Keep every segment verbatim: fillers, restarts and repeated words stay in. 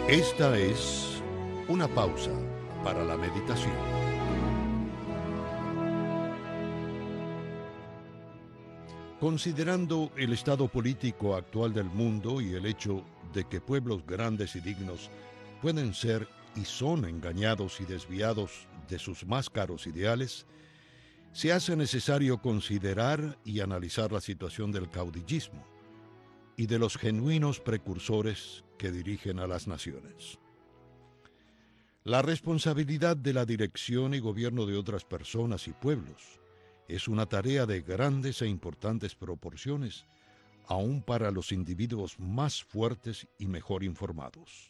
Esta es una pausa para la meditación. Considerando el estado político actual del mundo y el hecho de que pueblos grandes y dignos pueden ser y son engañados y desviados de sus más caros ideales, se hace necesario considerar y analizar la situación del caudillismo y de los genuinos precursores que dirigen a las naciones. La responsabilidad de la dirección y gobierno de otras personas y pueblos es una tarea de grandes e importantes proporciones, aun para los individuos más fuertes y mejor informados.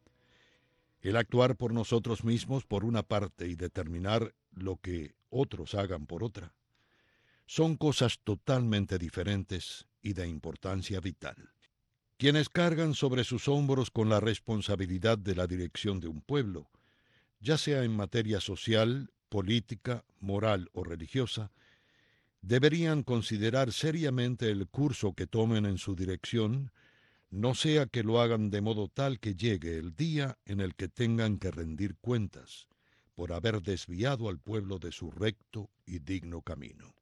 El actuar por nosotros mismos por una parte y determinar lo que otros hagan por otra, son cosas totalmente diferentes y de importancia vital. Quienes cargan sobre sus hombros con la responsabilidad de la dirección de un pueblo, ya sea en materia social, política, moral o religiosa, deberían considerar seriamente el curso que tomen en su dirección, no sea que lo hagan de modo tal que llegue el día en el que tengan que rendir cuentas por haber desviado al pueblo de su recto y digno camino.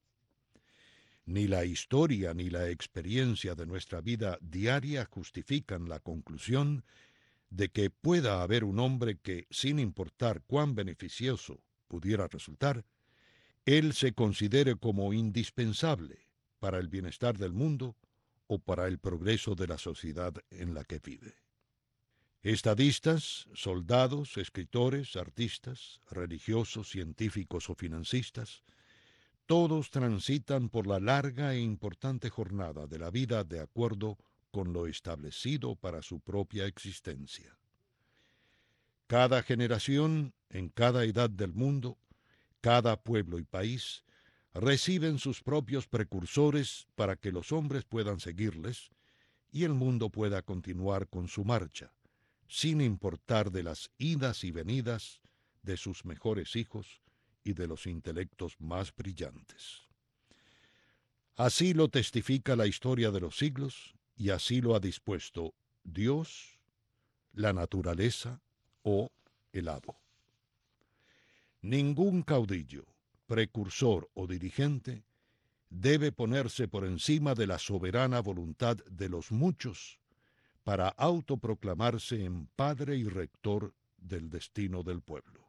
Ni la historia ni la experiencia de nuestra vida diaria justifican la conclusión de que pueda haber un hombre que, sin importar cuán beneficioso pudiera resultar, él se considere como indispensable para el bienestar del mundo o para el progreso de la sociedad en la que vive. Estadistas, soldados, escritores, artistas, religiosos, científicos o financistas, todos transitan por la larga e importante jornada de la vida de acuerdo con lo establecido para su propia existencia. Cada generación, en cada edad del mundo, cada pueblo y país, reciben sus propios precursores para que los hombres puedan seguirles y el mundo pueda continuar con su marcha, sin importar de las idas y venidas de sus mejores hijos y de los intelectos más brillantes. Así lo testifica la historia de los siglos y así lo ha dispuesto Dios, la naturaleza o el hado. Ningún caudillo, precursor o dirigente debe ponerse por encima de la soberana voluntad de los muchos para autoproclamarse en padre y rector del destino del pueblo.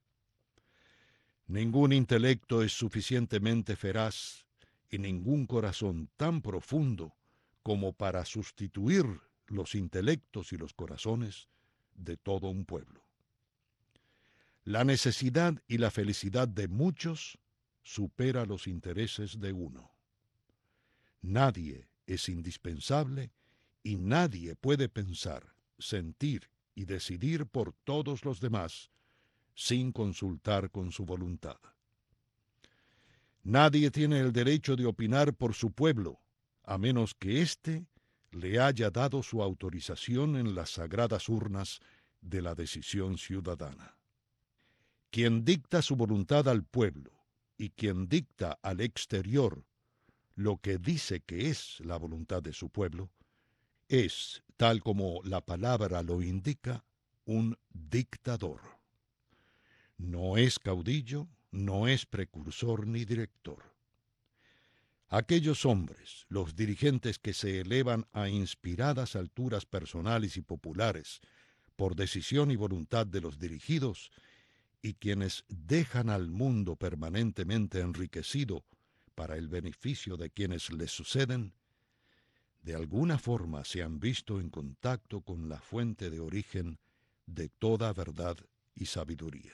Ningún intelecto es suficientemente feraz y ningún corazón tan profundo como para sustituir los intelectos y los corazones de todo un pueblo. La necesidad y la felicidad de muchos supera los intereses de uno. Nadie es indispensable y nadie puede pensar, sentir y decidir por todos los demás sin consultar con su voluntad. Nadie tiene el derecho de opinar por su pueblo, a menos que éste le haya dado su autorización en las sagradas urnas de la decisión ciudadana. Quien dicta su voluntad al pueblo y quien dicta al exterior lo que dice que es la voluntad de su pueblo, es, tal como la palabra lo indica, un dictador. No es caudillo, no es precursor ni director. Aquellos hombres, los dirigentes que se elevan a inspiradas alturas personales y populares por decisión y voluntad de los dirigidos, y quienes dejan al mundo permanentemente enriquecido para el beneficio de quienes les suceden, de alguna forma se han visto en contacto con la fuente de origen de toda verdad y sabiduría.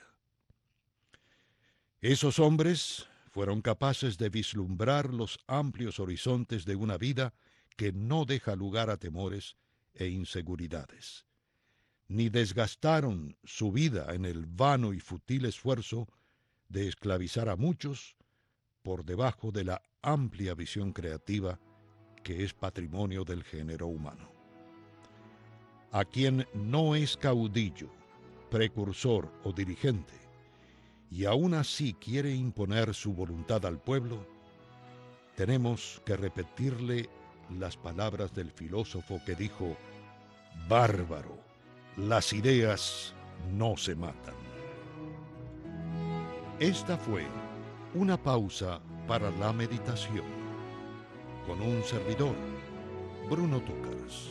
Esos hombres fueron capaces de vislumbrar los amplios horizontes de una vida que no deja lugar a temores e inseguridades, ni desgastaron su vida en el vano y fútil esfuerzo de esclavizar a muchos por debajo de la amplia visión creativa que es patrimonio del género humano. A quien no es caudillo, precursor o dirigente, y aún así quiere imponer su voluntad al pueblo, tenemos que repetirle las palabras del filósofo que dijo: bárbaro, Las ideas no se matan. Esta fue una pausa para la meditación con un servidor, Bruno Túcaras.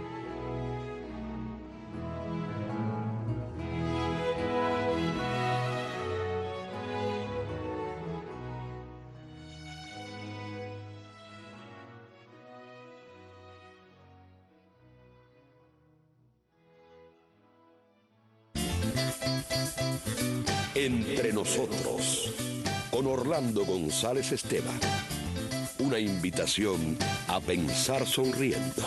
Entre nosotros, con Orlando González Esteban. Una invitación a pensar sonriendo.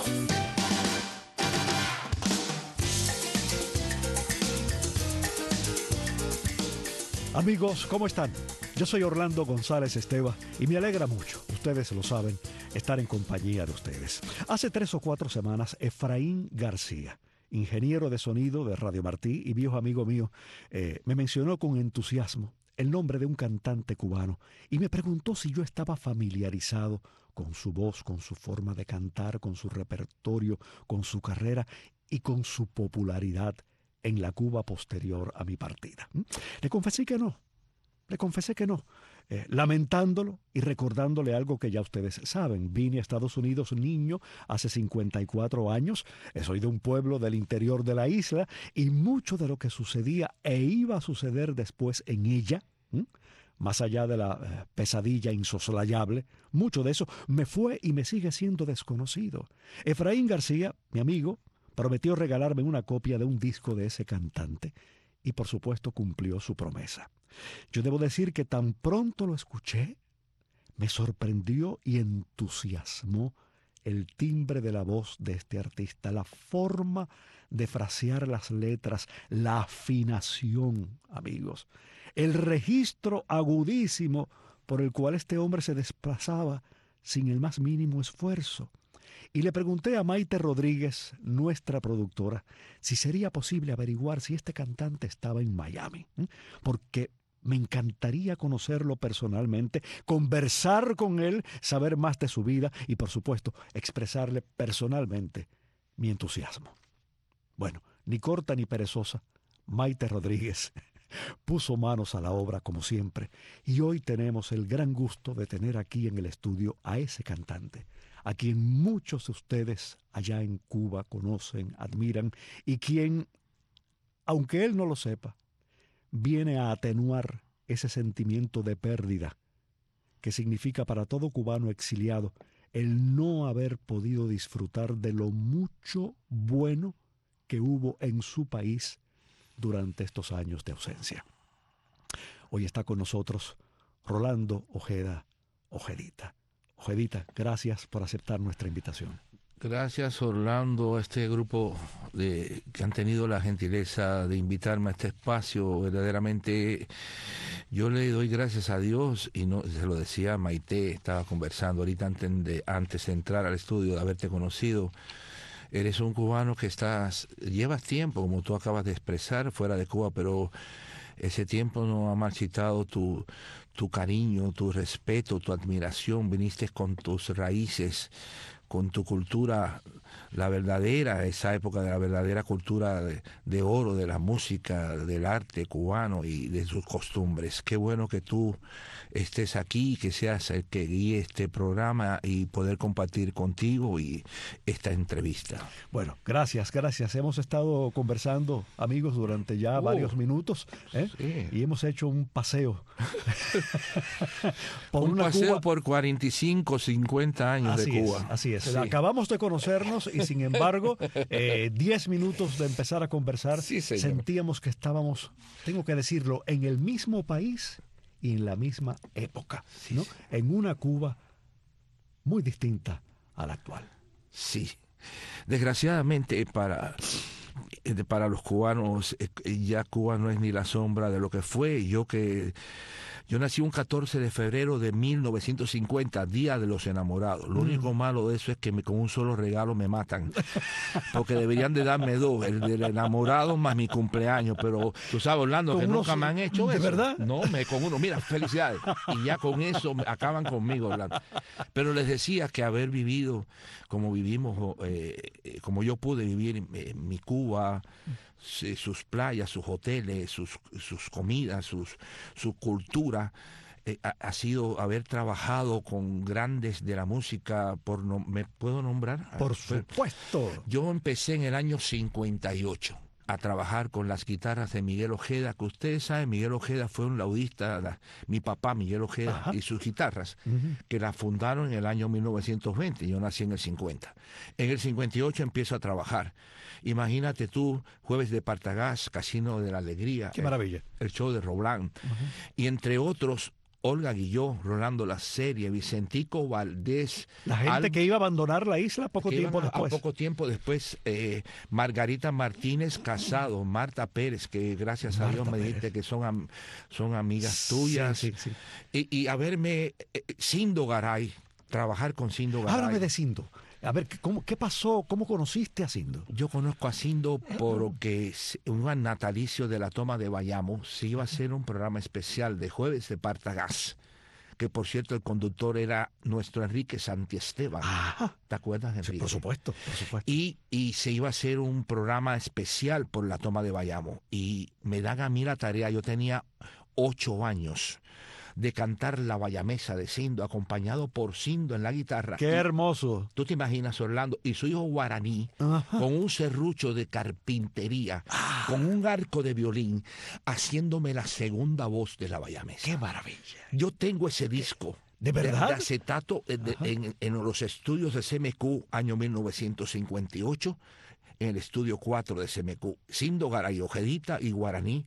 Amigos, ¿cómo están? Yo soy Orlando González Esteban y me alegra mucho, ustedes lo saben, estar en compañía de ustedes. Hace tres o cuatro semanas, Efraín García, ingeniero de sonido de Radio Martí y viejo amigo mío, eh, me mencionó con entusiasmo el nombre de un cantante cubano y me preguntó si yo estaba familiarizado con su voz, con su forma de cantar, con su repertorio, con su carrera y con su popularidad en la Cuba posterior a mi partida. ¿Mm? Le confesé que no, le confesé que no. Eh, lamentándolo y recordándole algo que ya ustedes saben. Vine a Estados Unidos niño hace cincuenta y cuatro años, soy de un pueblo del interior de la isla y mucho de lo que sucedía e iba a suceder después en ella, ¿m? más allá de la eh, pesadilla insoslayable, mucho de eso me fue y me sigue siendo desconocido. Efraín García, mi amigo, prometió regalarme una copia de un disco de ese cantante y por supuesto cumplió su promesa. Yo debo decir que tan pronto lo escuché, me sorprendió y entusiasmó el timbre de la voz de este artista, la forma de frasear las letras, la afinación, amigos, el registro agudísimo por el cual este hombre se desplazaba sin el más mínimo esfuerzo. Y le pregunté a Maite Rodríguez, nuestra productora, si sería posible averiguar si este cantante estaba en Miami, ¿eh? porque me encantaría conocerlo personalmente, conversar con él, saber más de su vida y, por supuesto, expresarle personalmente mi entusiasmo. Bueno, ni corta ni perezosa, Maite Rodríguez puso manos a la obra como siempre y hoy tenemos el gran gusto de tener aquí en el estudio a ese cantante, a quien muchos de ustedes allá en Cuba conocen, admiran y quien, aunque él no lo sepa, viene a atenuar ese sentimiento de pérdida que significa para todo cubano exiliado el no haber podido disfrutar de lo mucho bueno que hubo en su país durante estos años de ausencia. Hoy está con nosotros Rolando Ojeda Ojedita. Ojedita, gracias por aceptar nuestra invitación. Gracias, Orlando, a este grupo de, que han tenido la gentileza de invitarme a este espacio. Verdaderamente yo le doy gracias a Dios, y no se lo decía Maite, estaba conversando ahorita antes de, antes de entrar al estudio, de haberte conocido. Eres un cubano que estás, llevas tiempo, como tú acabas de expresar, fuera de Cuba, pero ese tiempo no ha marchitado tu, tu cariño, tu respeto, tu admiración. Viniste con tus raíces, con tu cultura, la verdadera, esa época de la verdadera cultura de, de oro, de la música, del arte cubano y de sus costumbres. Qué bueno que tú estés aquí, que seas el que guíe este programa y poder compartir contigo y esta entrevista. Bueno, gracias, gracias. Hemos estado conversando, amigos, durante ya uh, varios minutos, ¿eh? Sí. Y hemos hecho un paseo. por un una paseo Cuba... por cuarenta y cinco, cincuenta años así de Cuba. Es, así es. Sí. Acabamos de conocernos y sin embargo, eh, diez minutos de empezar a conversar, sí, sentíamos que estábamos, tengo que decirlo, en el mismo país y en la misma época, sí, ¿no? Sí. En una Cuba muy distinta a la actual. Sí. Desgraciadamente para, para los cubanos, ya Cuba no es ni la sombra de lo que fue. Yo que Yo nací un catorce de febrero de mil novecientos cincuenta, Día de los Enamorados. Lo único malo de eso es que me, con un solo regalo me matan, porque deberían de darme dos, el del enamorado más mi cumpleaños, pero tú sabes, Orlando, que nunca me han hecho ¿De eso. verdad? No, me con uno, mira, felicidades. Y ya con eso acaban conmigo, Orlando. Pero les decía que haber vivido como vivimos, eh, como yo pude vivir eh, mi Cuba, sus playas, sus hoteles, sus, sus comidas, sus, su cultura, eh, ha, ha sido haber trabajado con grandes de la música. Por no, ¿me puedo nombrar? Por supuesto. Yo empecé en el año cincuenta y ocho a trabajar con las guitarras de Miguel Ojeda, que ustedes saben, Miguel Ojeda fue un laudista, la, mi papá Miguel Ojeda, Ajá. y sus guitarras, uh-huh. que las fundaron en el año mil novecientos veinte, yo nací en el cincuenta. En el cincuenta y ocho empiezo a trabajar. Imagínate tú, Jueves de Partagás, Casino de la Alegría. ¡Qué maravilla! El, el show de Roland. Uh-huh. Y entre otros, Olga Guilló, Rolando La Serie, Vicentico Valdés. La gente Al... que iba a abandonar la isla poco tiempo a, después. A poco tiempo después, eh, Margarita Martínez Casado, Marta Pérez, que gracias Marta a Dios me dijiste que son, am, son amigas tuyas. Sí, sí, sí. Y, y a verme, eh, Sindo Garay, trabajar con Sindo Garay. Háblame de Sindo. A ver, ¿cómo, ¿qué pasó? ¿Cómo conociste a Sindo? Yo conozco a Sindo porque un natalicio de la toma de Bayamo se iba a hacer un programa especial de Jueves de Partagás, que por cierto el conductor era nuestro Enrique Santiesteban. Ah, ¿te acuerdas, Enrique? Sí, por supuesto, por supuesto. Y, y se iba a hacer un programa especial por la toma de Bayamo. Y me dan a mí la tarea, yo tenía ocho años, de cantar la bayamesa de Sindo, acompañado por Sindo en la guitarra. ¡Qué hermoso! Tú te imaginas, Orlando, y su hijo guaraní, Ajá. con un serrucho de carpintería, ah. con un arco de violín, haciéndome la segunda voz de la bayamesa. ¡Qué maravilla! Yo tengo ese disco. ¿De verdad? De, de acetato de, en, en los estudios de C M Q, año mil novecientos cincuenta y ocho, en el estudio cuatro de C M Q. Sindo Garay, Ojedita y guaraní.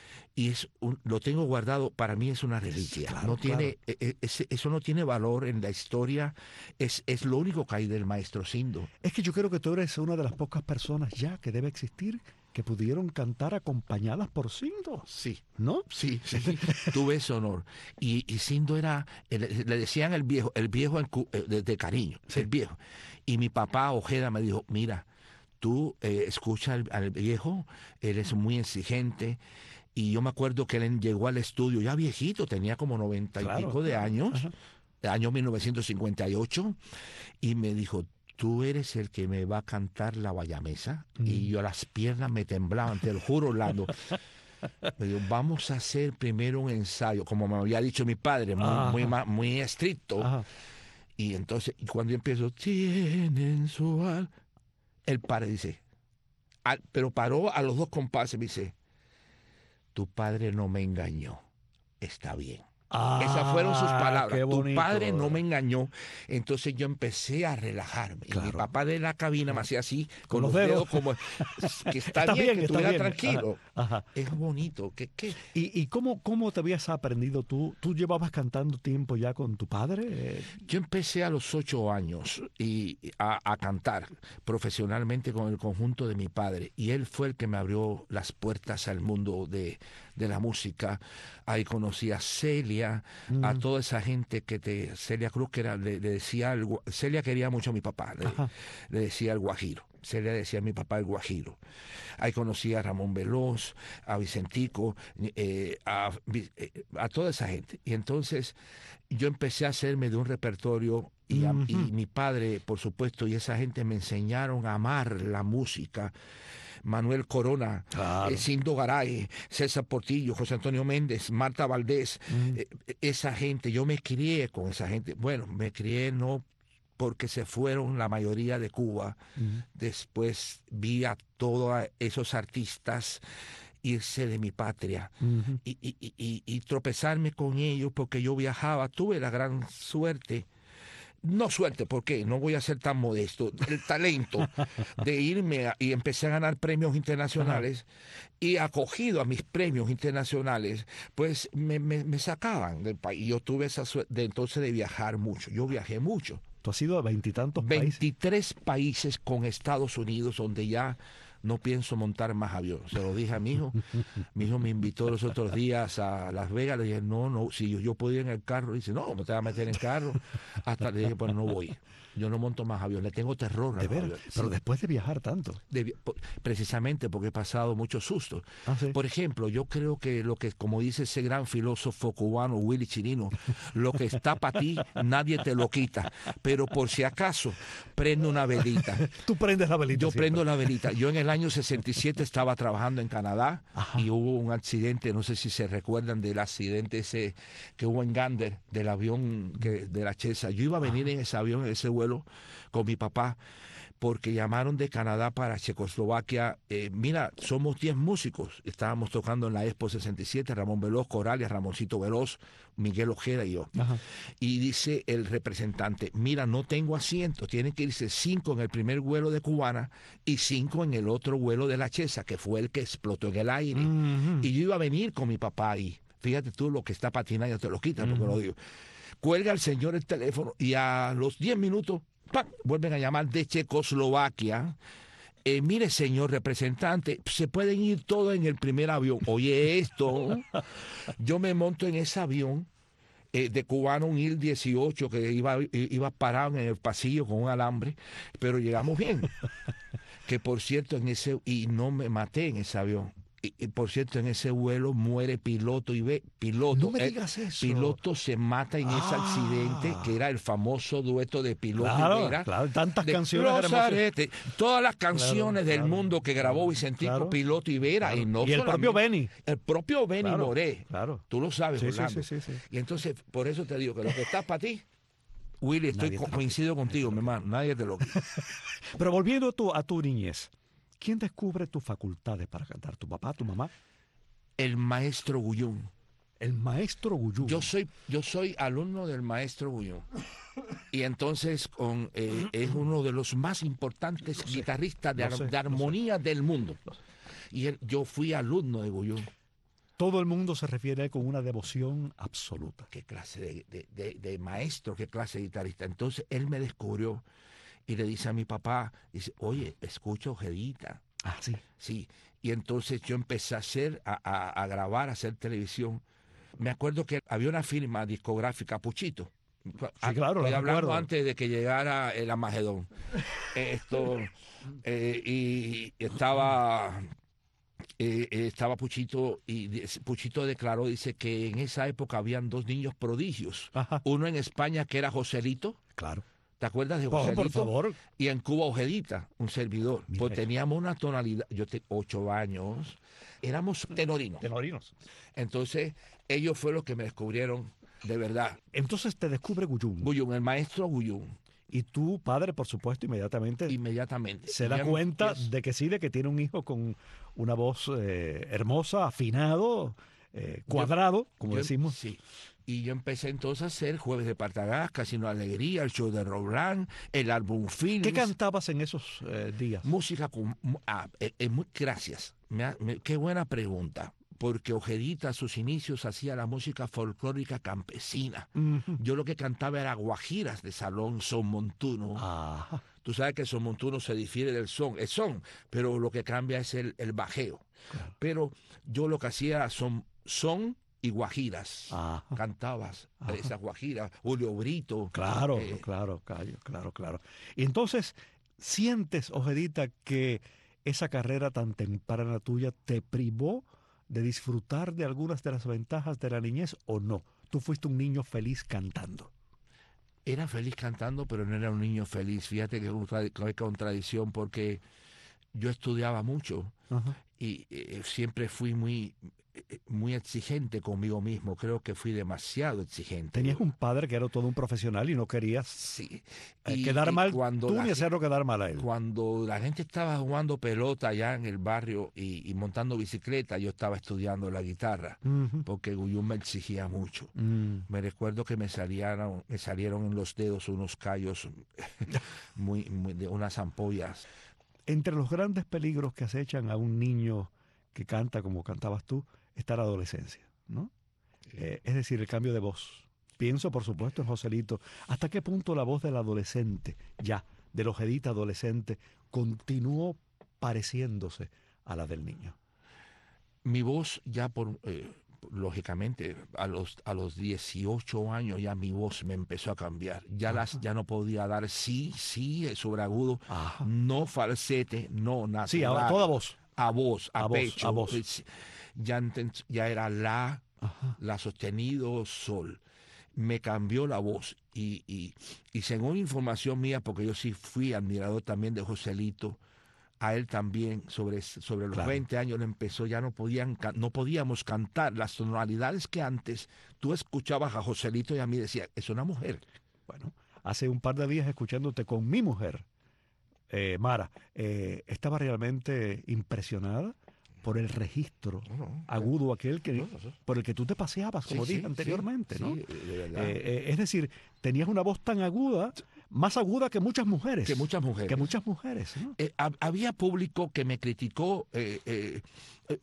Y es un, lo tengo guardado, para mí es una reliquia. Claro, no tiene, claro. es, eso no tiene valor en la historia, es, es lo único que hay del maestro Sindo. Es que yo creo que tú eres una de las pocas personas ya que debe existir que pudieron cantar acompañadas por Sindo. Sí. ¿No? Sí, sí. Tuve ese honor. Y, y Sindo era, le decían el viejo, el viejo de, de cariño, sí. el viejo. Y mi papá Ojeda me dijo, mira, tú eh, escucha al, al viejo, él es muy exigente. Y yo me acuerdo que él llegó al estudio ya viejito, tenía como noventa claro, y pico de años, Ajá. año mil novecientos cincuenta y ocho, y me dijo, tú eres el que me va a cantar la bayamesa. Mm. Y yo las piernas me temblaban, te lo juro, Orlando. Me dijo, vamos a hacer primero un ensayo, como me había dicho mi padre, muy, muy, muy estricto. Ajá. Y entonces, cuando yo empiezo, tienen su al... el padre dice, al... pero paró a los dos compases, me dice, tu padre no me engañó, está bien. Ah, esas fueron sus palabras. Tu padre no me engañó. Entonces yo empecé a relajarme. Claro. Y mi papá de la cabina me hacía así, con, con los dedos, dedos como que está, está bien, bien, que estuviera tranquilo. Ajá, ajá. Es bonito. ¿Qué, qué? ¿Y, y cómo, cómo te habías aprendido tú? ¿Tú llevabas cantando tiempo ya con tu padre? Yo empecé a los ocho años y a, a cantar profesionalmente con el conjunto de mi padre. Y él fue el que me abrió las puertas al mundo de, de la música. Ahí conocí a Celia, mm. a toda esa gente que te... Celia Cruz, que era, le, le decía algo... Celia quería mucho a mi papá, le, le decía el guajiro. Celia decía a mi papá el guajiro. Ahí conocí a Ramón Veloz, a Vicentico, eh, a, a toda esa gente. Y entonces yo empecé a hacerme de un repertorio y, a, uh-huh. y mi padre, por supuesto, y esa gente me enseñaron a amar la música. Manuel Corona, claro. eh, Sindo Garay, César Portillo, José Antonio Méndez, Marta Valdés, mm. eh, esa gente, yo me crié con esa gente. Bueno, me crié no porque se fueron la mayoría de Cuba, mm. después vi a todos esos artistas irse de mi patria mm-hmm. y, y, y, y tropezarme con ellos porque yo viajaba, tuve la gran suerte. No suerte, porque no voy a ser tan modesto, el talento de irme a, y empecé a ganar premios internacionales. Ajá. Y acogido a mis premios internacionales, pues me, me, me sacaban del país. Yo tuve esa suerte de entonces de viajar mucho, yo viajé mucho. ¿Tú has ido a veintitantos países? veintitrés países con Estados Unidos, donde ya no pienso montar más avión. Se lo dije a mi hijo. Mi hijo me invitó los otros días a Las Vegas. Le dije, no, no, si yo, yo puedo ir en el carro. Dice, no, no te vas a meter en el carro. Hasta le dije, pues no voy. Yo no monto más avión. Le tengo terror a ¿De los veras? aviones. Pero Sí. después de viajar tanto. De- por- precisamente porque he pasado muchos sustos. Ah, sí. Por ejemplo, yo creo que lo que, como dice ese gran filósofo cubano Willy Chirino, lo que está para ti, nadie te lo quita. Pero por si acaso, prende una velita. Tú prendes la velita. Yo siempre. prendo la velita. Yo en el año sesenta y siete estaba trabajando en Canadá Ajá. y hubo un accidente, no sé si se recuerdan del accidente ese que hubo en Gander, del avión que, de la Chesa. Yo iba a venir en ese avión, en ese vuelo, con mi papá, porque llamaron de Canadá para Checoslovaquia. Eh, mira, somos diez músicos. Estábamos tocando en la Expo sesenta y siete, Ramón Veloz, Corales, Ramoncito Veloz, Miguel Ojeda y yo. Ajá. Y dice el representante, mira, no tengo asiento, tienen que irse cinco en el primer vuelo de Cubana y cinco en el otro vuelo de la Chesa, que fue el que explotó en el aire. Ujú. Y yo iba a venir con mi papá ahí. Fíjate tú, lo que está patinando te lo quita, porque lo digo. Cuelga el señor el teléfono y a los diez minutos, ¡pam!, vuelven a llamar de Checoslovaquia. Eh, mire, señor representante, se pueden ir todos en el primer avión. Oye, esto, yo me monto en ese avión eh, de cubano, un I L dieciocho, que iba, iba parado en el pasillo con un alambre, pero llegamos bien. Que por cierto, en ese, y no me maté en ese avión. Y, y por cierto, en ese vuelo muere piloto y ve, piloto. No me el digas eso. Piloto se mata en ese Ah. accidente, que era el famoso dueto de Piloto y Claro, Vera. claro, tantas de canciones Los hermosas. Aretes, todas las canciones del claro, mundo que grabó claro, Vicentico, claro, Piloto y Vera. claro. Y, no Y el propio solamente- Benny. El propio Benny Claro, Moré. claro. Tú lo sabes, Sí, sí, Orlando. sí, sí, sí. Y entonces, por eso te digo que lo que está para ti, Willy, estoy Nadie te co- lo coincido contigo, mi hermano. Nadie te lo quita. Pero volviendo a tu, a tu niñez, ¿quién descubre tus facultades para cantar? ¿Tu papá, tu mamá? El maestro Gullón. El maestro Guyú. Yo soy, yo soy alumno del maestro Gullón. Y entonces con, eh, es uno de los más importantes guitarristas de, lo ar- sé, de lo armonía del mundo. Y él- yo fui alumno de Gullón. Todo el mundo se refiere a él con una devoción absoluta. Qué clase de, de- de- de maestro, qué clase de guitarrista. Entonces él me descubrió y le dice a mi papá, dice, oye, escucha Ojedita. Ah, sí. Sí, y entonces yo empecé a hacer, a, a- a grabar, a hacer televisión. Me acuerdo que había una firma discográfica, Puchito. Sí, claro, Estoy la hablando recuerdo. antes de que llegara el Amagedón. Esto, eh, y estaba, eh, eh, estaba Puchito, y de- Puchito declaró, dice que en esa época habían dos niños prodigios. Ajá. Uno en España que era Joselito. Claro. ¿Te acuerdas de Por, Joselito? por favor. Y en Cuba, Ojedita, un servidor. Mira Pues eso. teníamos una tonalidad, yo tengo ocho años, éramos tenorinos. Tenorinos. Entonces, ellos fueron los que me descubrieron de verdad. Entonces te descubre Guyún. Guyún, el maestro Guyún, Y tu padre, por supuesto, inmediatamente inmediatamente. se Y da ya cuenta empiezo- de que sí, de que tiene un hijo con una voz eh, hermosa, afinado, eh, cuadrado, como yo- decimos. Sí. Y yo empecé entonces a hacer Jueves de Partagas, Casino Alegría, el show de Roland, el álbum Film. ¿Qué cantabas en esos eh, días? Música con... mu- ah, eh, eh, muy- gracias. Me ha- me- qué buena pregunta. Porque Ojedita a sus inicios hacía la música folclórica campesina. Ujú. Yo lo que cantaba era guajiras de salón, son montuno. Ajá. Tú sabes que el son montuno se difiere del son, es son, pero lo que cambia es el, el bajeo. Claro. Pero yo lo que hacía son, son y guajiras. Ajá. Cantabas Ajá. esas guajiras, Julio Brito. Claro, eh, claro, claro, claro, claro. Y entonces, ¿sientes, Ojedita, que esa carrera tan temprana tuya te privó de disfrutar de algunas de las ventajas de la niñez o no? Tú fuiste un niño feliz cantando. Era feliz cantando, pero no era un niño feliz. Fíjate que contra- que hay contradicción porque yo estudiaba mucho Ajá. y eh, siempre fui muy, eh, muy exigente conmigo mismo. Creo que fui demasiado exigente. Tenías un padre que era todo un profesional y no querías Sí. eh, Y- quedar y mal cuando tú la ni gen- hacerlo quedar mal a él. Cuando la gente estaba jugando pelota allá en el barrio y, y montando bicicleta, yo estaba estudiando la guitarra, Ujú. porque Guyún me exigía mucho. Mm. Me recuerdo que me salieron, me salieron en los dedos unos callos, muy, muy- de unas ampollas. Entre los grandes peligros que acechan a un niño que canta como cantabas tú, está la adolescencia, ¿no? Eh, es decir, el cambio de voz. Pienso, por supuesto, en Joselito. ¿Hasta qué punto la voz del adolescente, ya, del Ojedita adolescente, continuó pareciéndose a la del niño? Mi voz ya por... Eh, lógicamente, a los, a los dieciocho años ya mi voz me empezó a cambiar. Ya, las, ya no podía dar sí, sí, sobre agudo, Ajá. no falsete, no natural. Sí, a toda voz. A voz, a, a pecho. Voz, a voz. Ya, ya era la, Ajá. la sostenido, sol. Me cambió la voz. Y, y, y según información mía, porque yo sí fui admirador también de Joselito, a él también, sobre, sobre los claro. veinte años, le empezó, ya no, podían, no podíamos cantar las tonalidades que antes tú escuchabas a Joselito y a mí decía, es una mujer. Bueno, hace un par de días escuchándote con mi mujer, eh, Mara, eh, estaba realmente impresionada por el registro no, no, agudo aquel que, no, no, por el que tú te paseabas, como sí, dije sí, anteriormente, sí, ¿no? Sí, de verdad. Eh, eh, es decir, tenías una voz tan aguda, más aguda que muchas mujeres. Que muchas mujeres. Que muchas mujeres, ¿no? Eh, había público que me criticó, eh, eh, eh,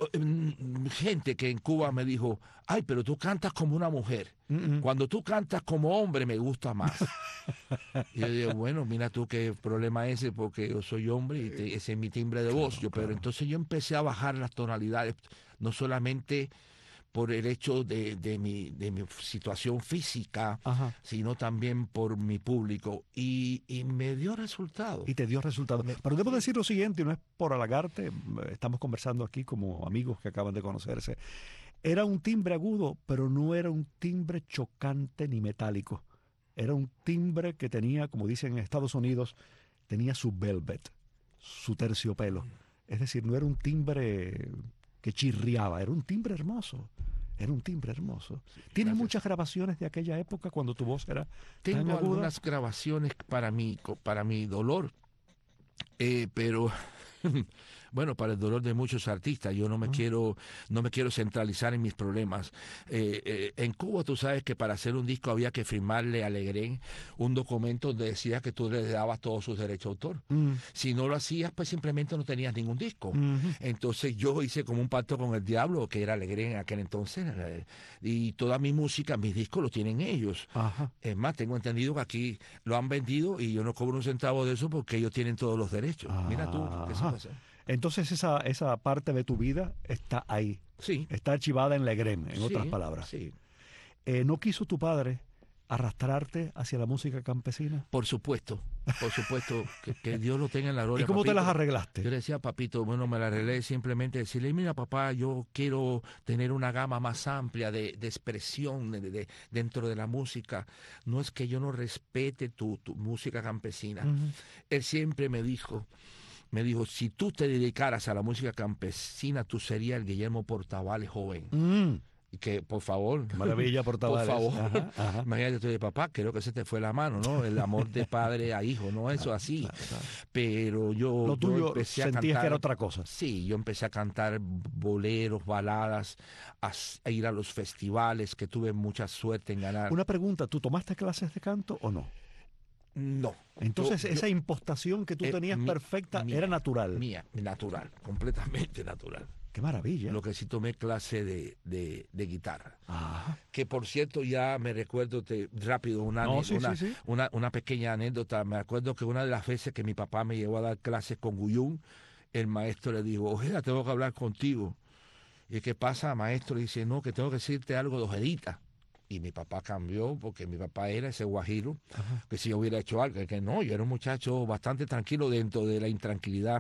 gente que en Cuba me dijo, ay, pero tú cantas como una mujer. Mm-mm. Cuando tú cantas como hombre me gusta más. Y yo digo, bueno, mira tú qué problema ese, porque yo soy hombre y te, ese es mi timbre de voz. Claro, yo, pero claro. Entonces yo empecé a bajar las tonalidades, no solamente por el hecho de, de, mi, de mi situación física, ajá, sino también por mi público. Y, y me dio resultado. Y te dio resultado. Me, Pero debo decir lo siguiente, y no es por halagarte, estamos conversando aquí como amigos que acaban de conocerse. Era un timbre agudo, pero no era un timbre chocante ni metálico. Era un timbre que tenía, como dicen en Estados Unidos, tenía su velvet, su terciopelo. Es decir, no era un timbre que chirriaba, era un timbre hermoso. Era un timbre hermoso. ¿Tienes Gracias. muchas grabaciones de aquella época cuando tu voz era Tengo tan aguda? Algunas grabaciones para mi, para mi dolor, eh, pero... Bueno, para el dolor de muchos artistas, yo no me, uh-huh. quiero, no me quiero centralizar en mis problemas. Eh, eh, en Cuba tú sabes que para hacer un disco había que firmarle a Legrén un documento donde decía que tú le dabas todos sus derechos de autor. Uh-huh. Si no lo hacías, pues simplemente no tenías ningún disco. Uh-huh. Entonces yo hice como un pacto con el diablo, que era Legrén en aquel entonces, y toda mi música, mis discos los tienen ellos. Uh-huh. Es más, tengo entendido que aquí lo han vendido y yo no cobro un centavo de eso porque ellos tienen todos los derechos. Uh-huh. Mira tú, ¿qué se pasa? Entonces esa, esa parte de tu vida está ahí. Sí. Está archivada en Legrén, en sí, otras palabras. Sí. Eh, ¿No quiso tu padre arrastrarte hacia la música campesina? Por supuesto, por supuesto, que, que Dios lo tenga en la gloria. ¿Y cómo papito. te las arreglaste? Yo le decía, papito, bueno, me las arreglé simplemente decirle, mira, papá, yo quiero tener una gama más amplia de, de expresión de, de, dentro de la música. No es que yo no respete tu, tu música campesina. Uh-huh. Él siempre me dijo... Me dijo, si tú te dedicaras a la música campesina, tú serías el Guillermo Portavales joven. Mm. Y que, por favor... Qué maravilla, Portavales. Por favor. Ajá, ajá. Imagínate, tú de papá, creo que se te fue la mano, ¿no? El amor de padre a hijo, ¿no? Eso así. Claro, claro. Pero yo, Lo tuyo yo empecé a sentías cantar... que era otra cosa. Sí, yo empecé a cantar boleros, baladas, a, a ir a los festivales, que tuve mucha suerte en ganar. Una pregunta, ¿tú tomaste clases de canto o no? No. Entonces yo, esa yo, impostación que tú eh, tenías mi, perfecta mía, era natural. Mía, natural, completamente natural. Qué maravilla. Lo que sí tomé clase de, de, de guitarra. Ajá. Que por cierto ya me recuerdo te, rápido una, no, sí, una, sí, sí. Una, una pequeña anécdota. Me acuerdo que una de las veces que mi papá me llevó a dar clases con Guyún, el maestro le dijo, Ojeda, tengo que hablar contigo. ¿Y qué pasa, maestro? Le dice, no, que tengo que decirte algo de Ojedita. Y mi papá cambió porque mi papá era ese guajiro, ajá, que si yo hubiera hecho algo, que no, yo era un muchacho bastante tranquilo dentro de la intranquilidad.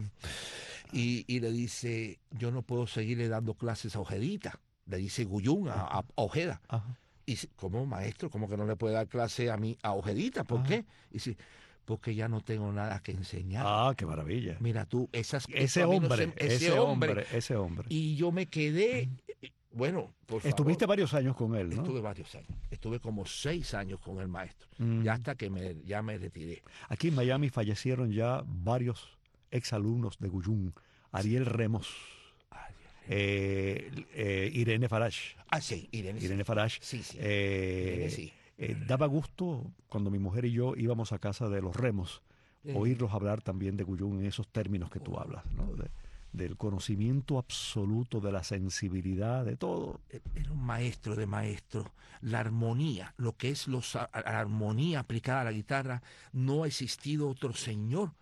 Y, y le dice, yo no puedo seguirle dando clases a Ojedita. Le dice Guyún a, a, a Ojeda. Ajá. Y como maestro, ¿cómo que no le puede dar clase a mí, a Ojedita? ¿Por ajá. qué? Y dice, porque ya no tengo nada que enseñar. Ah, qué maravilla. Mira tú, esas, ese, hombre, no se, ese, ese hombre, ese hombre, ese hombre. Y yo me quedé... Bueno, por favor. Estuviste varios años con él, ¿no? Estuve varios años. Estuve como seis años con el maestro. Mm. Ya hasta que me, ya me retiré. Aquí en Miami fallecieron ya varios exalumnos de Guyún. Ariel Remos. Ariel Remos. Eh, eh, Irene Farage. Ah, sí, Irene. Irene Farage. Sí, sí. Eh, Irene, sí. Eh, daba gusto cuando mi mujer y yo íbamos a casa de los Remos, eh. oírlos hablar también de Guyún en esos términos que tú hablas, ¿no? De, del conocimiento absoluto, de la sensibilidad, de todo. Era un maestro de maestros. La armonía, lo que es los, la armonía aplicada a la guitarra, no ha existido otro señor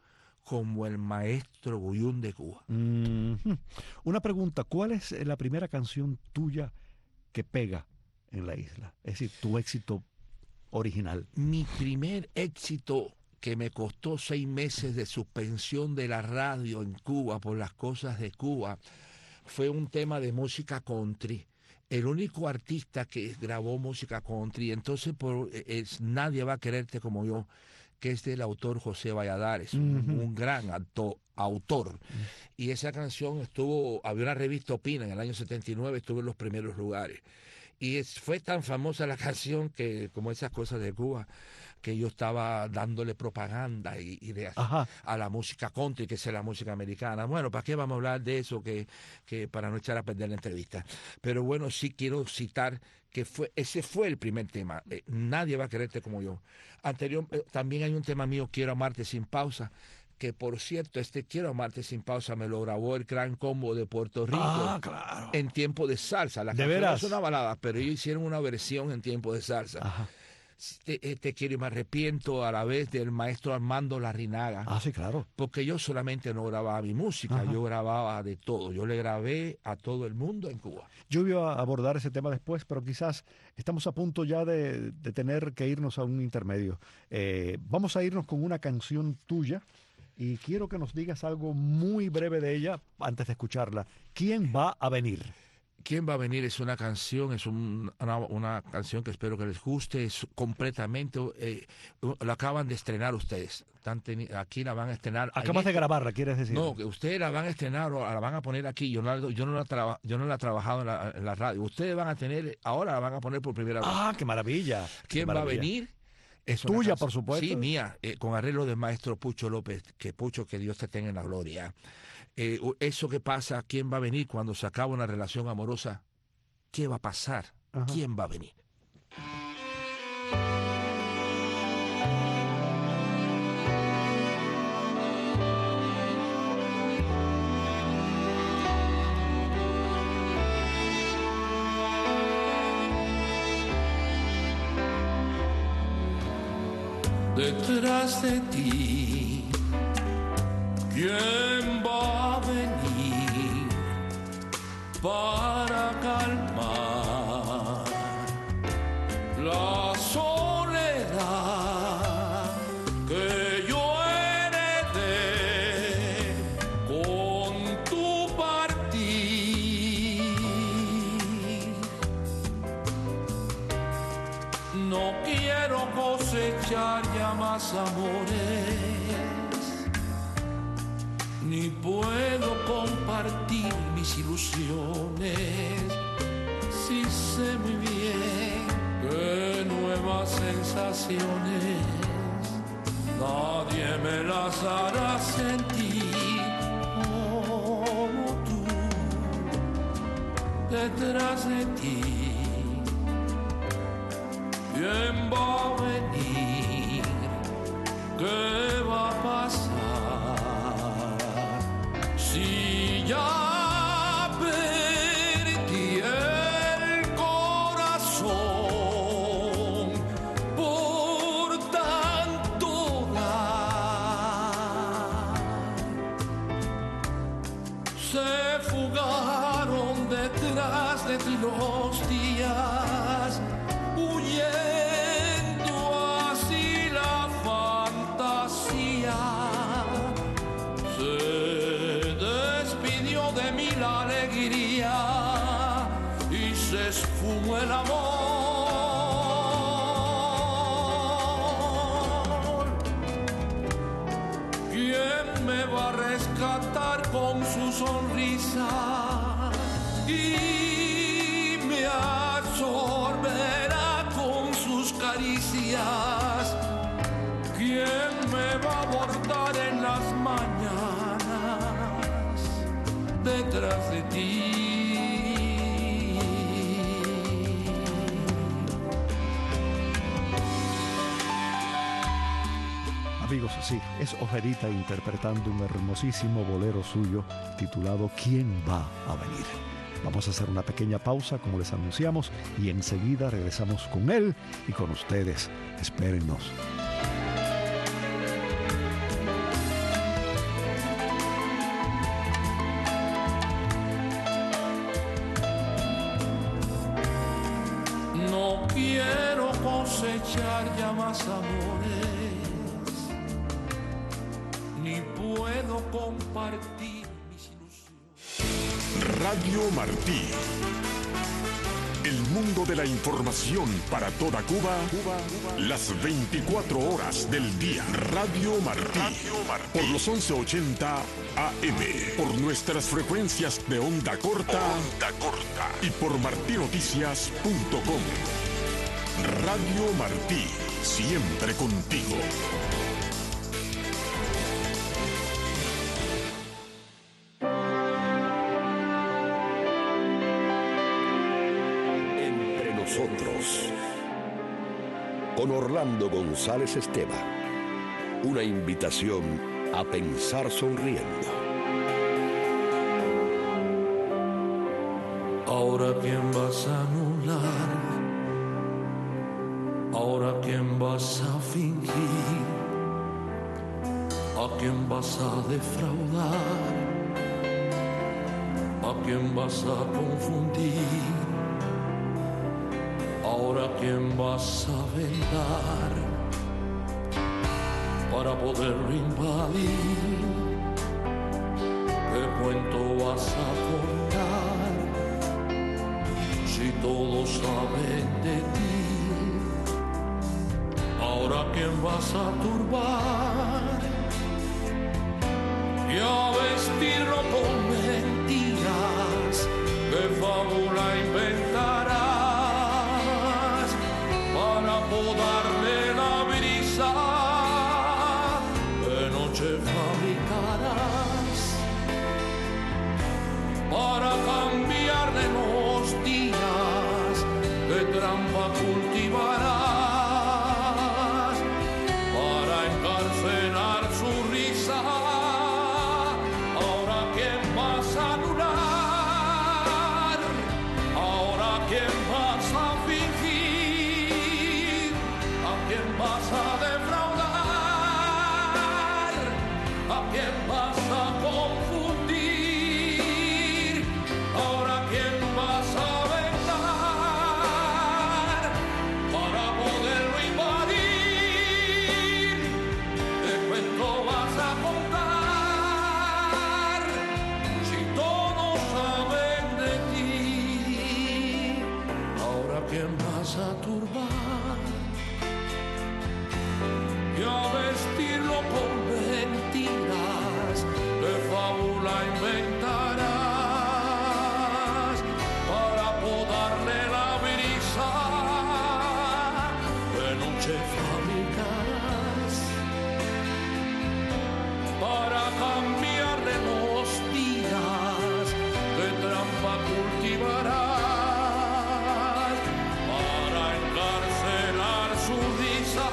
como el maestro Guyún de Cuba. Mm-hmm. Una pregunta, ¿cuál es la primera canción tuya que pega en la isla? Es decir, tu éxito original. Mi primer éxito, que me costó seis meses de suspensión de la radio en Cuba por las cosas de Cuba, fue un tema de música country. El único artista que grabó música country, entonces por, es Nadie va a quererte como yo, que es del autor José Valladares, uh-huh. un, un gran autor. autor. Uh-huh. Y esa canción estuvo, había una revista Opina en el año setenta y nueve, estuvo en los primeros lugares. Y es, fue tan famosa la canción que, como esas cosas de Cuba, que yo estaba dándole propaganda y, y de, a la música country, que es la música americana. Bueno, ¿para qué vamos a hablar de eso? Que, que para no echar a perder la entrevista. Pero bueno, sí quiero citar que fue ese fue el primer tema. Eh, Nadie va a quererte como yo. Anterior, eh, también hay un tema mío, Quiero amarte sin pausa, que por cierto, este Quiero amarte sin pausa me lo grabó el Gran Combo de Puerto Rico. Ah, claro. En tiempo de salsa. La ¿De veras? Es una balada, pero ellos hicieron una versión en tiempo de salsa. Ajá. Te, te quiero y me arrepiento, a la vez del maestro Armando Larrinaga. Ah, sí, claro. Porque yo solamente no grababa mi música, Ajá. yo grababa de todo. Yo le grabé a todo el mundo en Cuba. Yo iba a abordar ese tema después, pero quizás estamos a punto ya de, de tener que irnos a un intermedio. Eh, vamos a irnos con una canción tuya y quiero que nos digas algo muy breve de ella antes de escucharla. ¿Quién va a venir? ¿Quién va a venir? Es una canción, es un, una, una canción que espero que les guste, es completamente, eh, lo acaban de estrenar ustedes, aquí la van a estrenar. Acabas de grabarla, ¿quieres decir? No, que ustedes la van a estrenar o la van a poner aquí, yo no, yo no, la, traba, yo no la he trabajado en la, en la radio, ustedes van a tener, ahora la van a poner por primera vez. ¡Ah, qué maravilla! ¿Quién qué va maravilla. a venir? Es tuya, por supuesto. Sí, mía, eh, con arreglo del maestro Pucho López, que Pucho, que Dios te tenga en la gloria. Eh, eso que pasa, ¿quién va a venir cuando se acaba una relación amorosa? ¿Qué va a pasar? Ajá. ¿Quién va a venir? Detrás de ti, ¿quién va a venir para calmar la soledad que yo heredé con tu partir? No quiero cosechar ya más amores, ni puedo compartir mis ilusiones, si sé muy bien que nuevas sensaciones nadie me las hará sentir como tú. Detrás de ti, ¿quién va a venir? ¿Qué va a pasar? Si ya perdí el corazón por tanto dar, se fugaron detrás de ti los días, huyendo así la fantasía. De mí la alegría y se esfumó el amor. ¿Quién me va a rescatar con su sonrisa y me absorberá con sus caricias? ¿Quién me va a abordar en las mañanas detrás de ti? Amigos, sí, es Ojerita interpretando un hermosísimo bolero suyo titulado ¿Quién va a venir? Vamos a hacer una pequeña pausa, como les anunciamos, y enseguida regresamos con él y con ustedes. Espérennos. cosechar ya más amores, ni puedo compartir mis ilusiones. Radio Martí. El mundo de la información para toda Cuba, Cuba, Cuba, las veinticuatro horas del día. Radio Martí. Radio Martí. Por los once ochenta A M. Por nuestras frecuencias de onda corta. Onda corta. Y por martí noticias punto com. Radio Martí. Siempre contigo. Nosotros, con Orlando González Esteva, una invitación a pensar sonriendo. Ahora quién vas a anular, ahora quién vas a fingir, a quién vas a defraudar, a quién vas a confundir. Ahora quién vas a vendar para poderlo invadir. ¿Qué cuento vas a contar si todos saben de ti? Ahora quién vas a turbar y a vestirlo con mentiras, qué fábula inventarás darle la brisa, de noche fabricarás para cambiarle los días, de trampa cultivarás para encarcelar su risa. Ahora quién vas a anular, ahora quién vas a fingir, ¿a quién vas a defraudar? ¿A quién vas a confundir? Ahora quién vas a vengar para poderlo invadir. ¿Qué cuento vas a contar si todos saben de ti? Ahora quién vas a turbar y a vestirlo con mentiras, de fábula inventarás para podarle la brisa, de noche fabricarás para cambiarle los días, de trampa cultivarás para encarcelar su risa.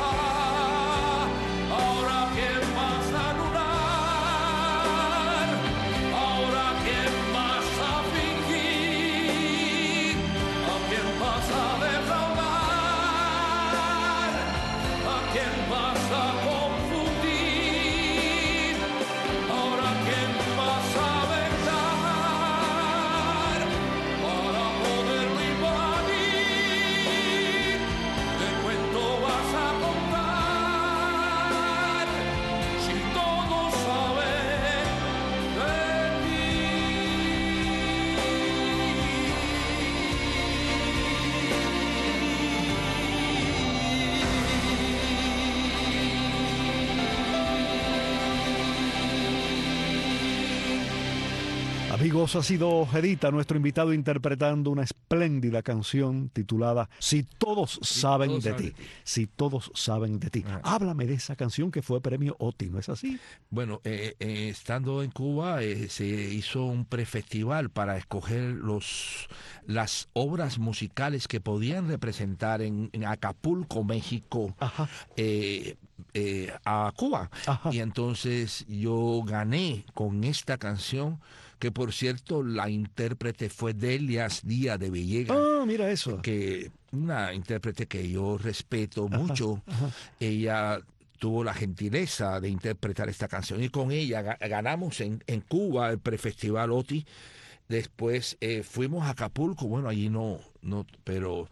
Amigos, ha sido Edita, nuestro invitado, interpretando una espléndida canción titulada Si todos saben todos de saben ti. de ti. Si todos saben de ti. Ah. Háblame de esa canción que fue premio O T I, ¿no es así? Bueno, eh, eh, estando en Cuba eh, se hizo un prefestival para escoger los las obras musicales que podían representar en, en Acapulco, México, Ajá. eh, eh, a Cuba. Ajá. Y entonces yo gané con esta canción, que por cierto la intérprete fue Delias Díaz de Villegas. Ah, mira eso. Que una intérprete que yo respeto mucho. Ajá. Ella tuvo la gentileza de interpretar esta canción y con ella ga- ganamos en, en Cuba el prefestival O T I. Después eh, fuimos a Acapulco, bueno, allí no, no, pero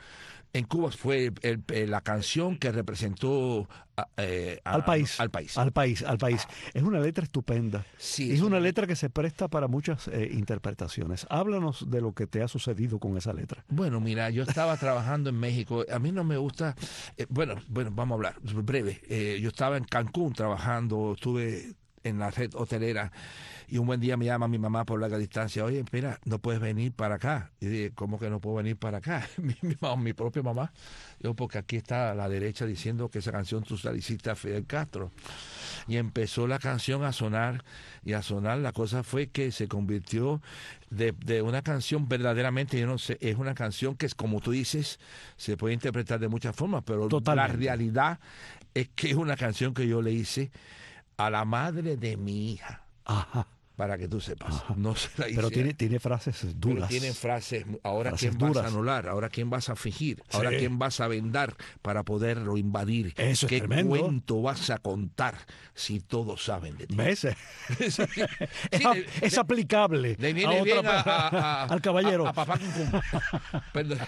En Cuba fue el, el, la canción que representó a, eh, a, al país. Al país. Al país, al país. Es una letra estupenda. Sí, es una letra que se presta para muchas eh, interpretaciones. Háblanos de lo que te ha sucedido con esa letra. Bueno, mira, yo estaba trabajando en México. A mí no me gusta... Eh, bueno, bueno, vamos a hablar breve. Eh, yo estaba en Cancún trabajando, estuve en la red hotelera y un buen día me llama mi mamá por larga distancia. Oye, mira, no puedes venir para acá. Y dije, ¿cómo que no puedo venir para acá? mi, mi, mi propia mamá. Yo, porque aquí está a la derecha diciendo que esa canción tú la hiciste a Fidel Castro. Y empezó la canción a sonar y a sonar. La cosa fue que se convirtió de, de una canción verdaderamente, yo no sé, es una canción que es como tú dices, se puede interpretar de muchas formas, pero Totalmente. La realidad es que es una canción que yo le hice a la madre de mi hija. Ajá. Para que tú sepas. Ajá. No se la hice. Pero tiene, tiene frases duras. Pero tiene frases. Ahora frases quién duras. vas a anular, ahora quién vas a fingir, sí. ahora quién vas a vendar para poderlo invadir. Eso es ¿Qué tremendo. cuento vas a contar si todos saben de ti? ¿Ves? sí, sí, es, de, es de, aplicable le viene a bien otra, a, a, a, al caballero. A, a papá Cuncún. Perdón.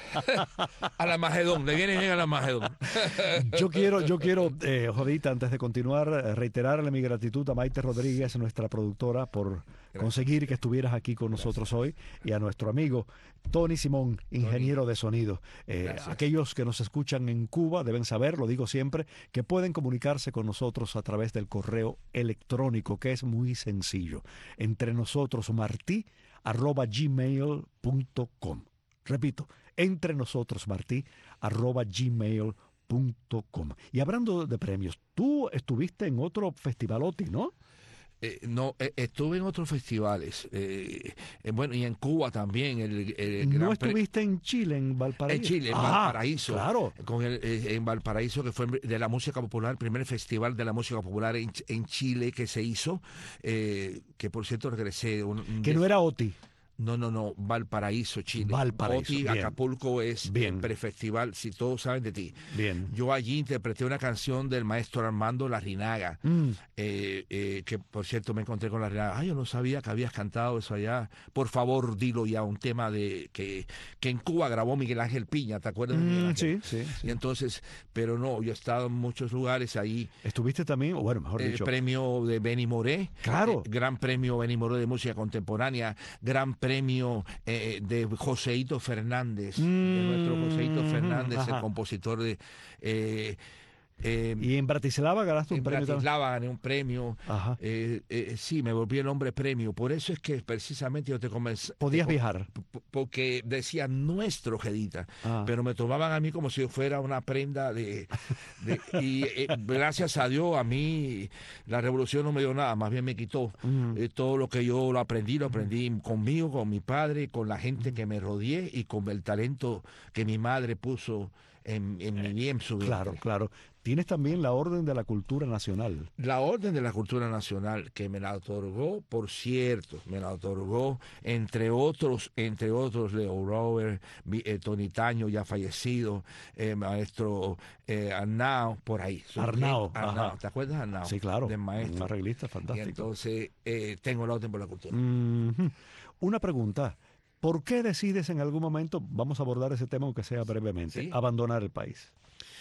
A la Magedón. Le viene bien a la Magedón. yo quiero, yo quiero eh, Jodita, antes de continuar, reiterarle mi gratitud a Maite Rodríguez, nuestra productora, por Gracias. conseguir que estuvieras aquí con nosotros Gracias. hoy, y a nuestro amigo Tony Simón, ingeniero Tony. de sonido. Eh, aquellos que nos escuchan en Cuba deben saber, lo digo siempre, que pueden comunicarse con nosotros a través del correo electrónico, que es muy sencillo. Entre nosotros, martí arroba gmail punto com. Repito, entre nosotros, martí arroba gmail punto com. Y hablando de premios, tú estuviste en otro festivalotti, ¿no? Eh, no, eh, estuve en otros festivales, eh, eh, bueno, y en Cuba también. El, el ¿No Gran estuviste Pre... en Chile, en Valparaíso? En Chile, en ah, Valparaíso. Claro. Con el, eh, en Valparaíso, que fue de la música popular, el primer festival de la música popular en, en Chile que se hizo, eh, que por cierto regresé. Un, un que no era OTI. No, no, no, Valparaíso, Chile. Valparaíso, Oti, bien. Acapulco es bien. el prefestival, si todos saben de ti. Bien. Yo allí interpreté una canción del maestro Armando Larrinaga, mm. eh, eh, que por cierto me encontré con Larrinaga. Ay, yo no sabía que habías cantado eso allá. Por favor, dilo ya, un tema de que, que en Cuba grabó Miguel Ángel Piña, ¿te acuerdas? Mm, de Miguel Ángel? Sí, sí, sí. Y entonces, pero no, yo he estado en muchos lugares ahí. ¿Estuviste también? O bueno, mejor el dicho. El premio de Benny Moré. Claro. Eh, gran premio Benny Moré de música contemporánea. Gran premio Eh, de Joseito Fernández, mm, de nuestro Joseito Fernández, ajá. el compositor de... Eh, eh, y en Bratislava ganaste un en premio. En Bratislava gané un premio. Ajá. Eh, eh, sí, me volví el hombre premio. Por eso es que precisamente yo te comencé. ¿Podías te, viajar? Porque decía nuestro Jedita, ah. pero me tomaban a mí como si yo fuera una prenda de... de y eh, gracias a Dios, a mí la revolución no me dio nada, más bien me quitó. Mm. Eh, todo lo que yo lo aprendí, lo aprendí mm. conmigo, con mi padre, con la gente que me rodeé y con el talento que mi madre puso en, en mi vida, en su vida. Claro, claro. Tienes también la Orden de la Cultura Nacional. La Orden de la Cultura Nacional, que me la otorgó, por cierto, me la otorgó, entre otros, entre otros, Leo Robert, eh, Tony Taño, ya fallecido, eh, maestro eh, Arnao, por ahí. Arnao, Arnao. ¿Te acuerdas de Arnao? Sí, claro. De maestro. Un arreglista fantástico. Y entonces, eh, tengo la Orden por la Cultura. Mm-hmm. Una pregunta. ¿Por qué decides en algún momento, vamos a abordar ese tema aunque sea brevemente, ¿sí? abandonar el país?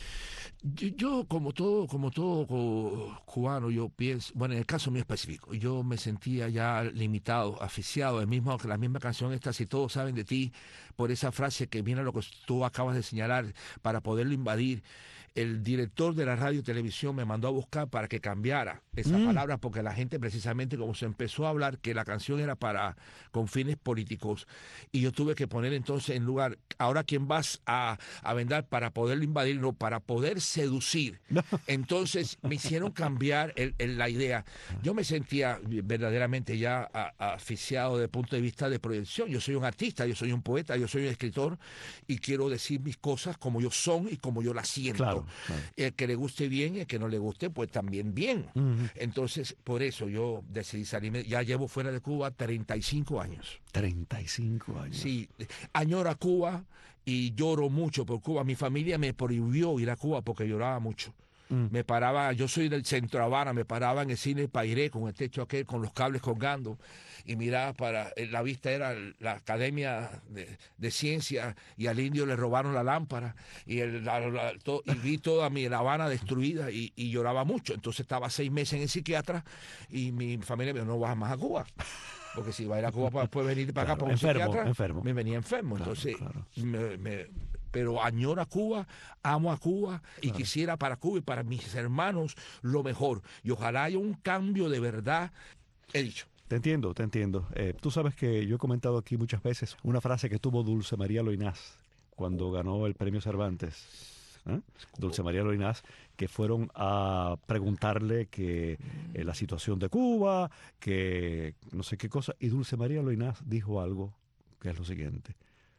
Yo, yo como todo como todo cubano, yo pienso, bueno, en el caso mío específico, yo me sentía ya limitado, asfixiado, el mismo que la misma canción esta, si todos saben de ti, por esa frase que viene a lo que tú acabas de señalar, para poderlo invadir. El director de la radio y televisión me mandó a buscar para que cambiara esa mm. palabra, porque la gente precisamente como se empezó a hablar que la canción era para con fines políticos, y yo tuve que poner entonces en lugar, ahora quién vas a, a vendar para poderlo invadir, no, para poder seducir. No. Entonces me hicieron cambiar el, el, la idea. Yo me sentía verdaderamente ya asfixiado desde el punto de vista de proyección. Yo soy un artista, yo soy un poeta, yo soy un escritor, y quiero decir mis cosas como yo son y como yo las siento. Claro. Claro. El que le guste bien, el que no le guste, pues también bien. Uh-huh. Entonces, por eso yo decidí salirme. Ya llevo fuera de Cuba treinta y cinco años. treinta y cinco años. Sí, añoro a Cuba y lloro mucho por Cuba. Mi familia me prohibió ir a Cuba porque lloraba mucho. Mm. Me paraba, yo soy del centro Habana, me paraba en el cine Pairé con el techo aquel, con los cables colgando, y miraba para, la vista era la Academia de, de Ciencia, y al indio le robaron la lámpara, y, el, la, la, to, y vi toda mi La Habana destruida, y, y lloraba mucho. Entonces estaba seis meses en el psiquiatra, y mi familia me dijo, no vas más a Cuba. Porque si va a ir a Cuba para después venir para acá, claro, para un enfermo, psiquiatra, enfermo. me venía enfermo. Claro, Entonces, claro. Me, me, pero añoro a Cuba, amo a Cuba, y claro. quisiera para Cuba y para mis hermanos lo mejor. Y ojalá haya un cambio de verdad, he dicho. Te entiendo, te entiendo. Eh, tú sabes que yo he comentado aquí muchas veces una frase que tuvo Dulce María Loinás cuando ganó el premio Cervantes. ¿Eh? Dulce María Loinás, que fueron a preguntarle que eh, la situación de Cuba, que no sé qué cosa, y Dulce María Loinás dijo algo que es lo siguiente: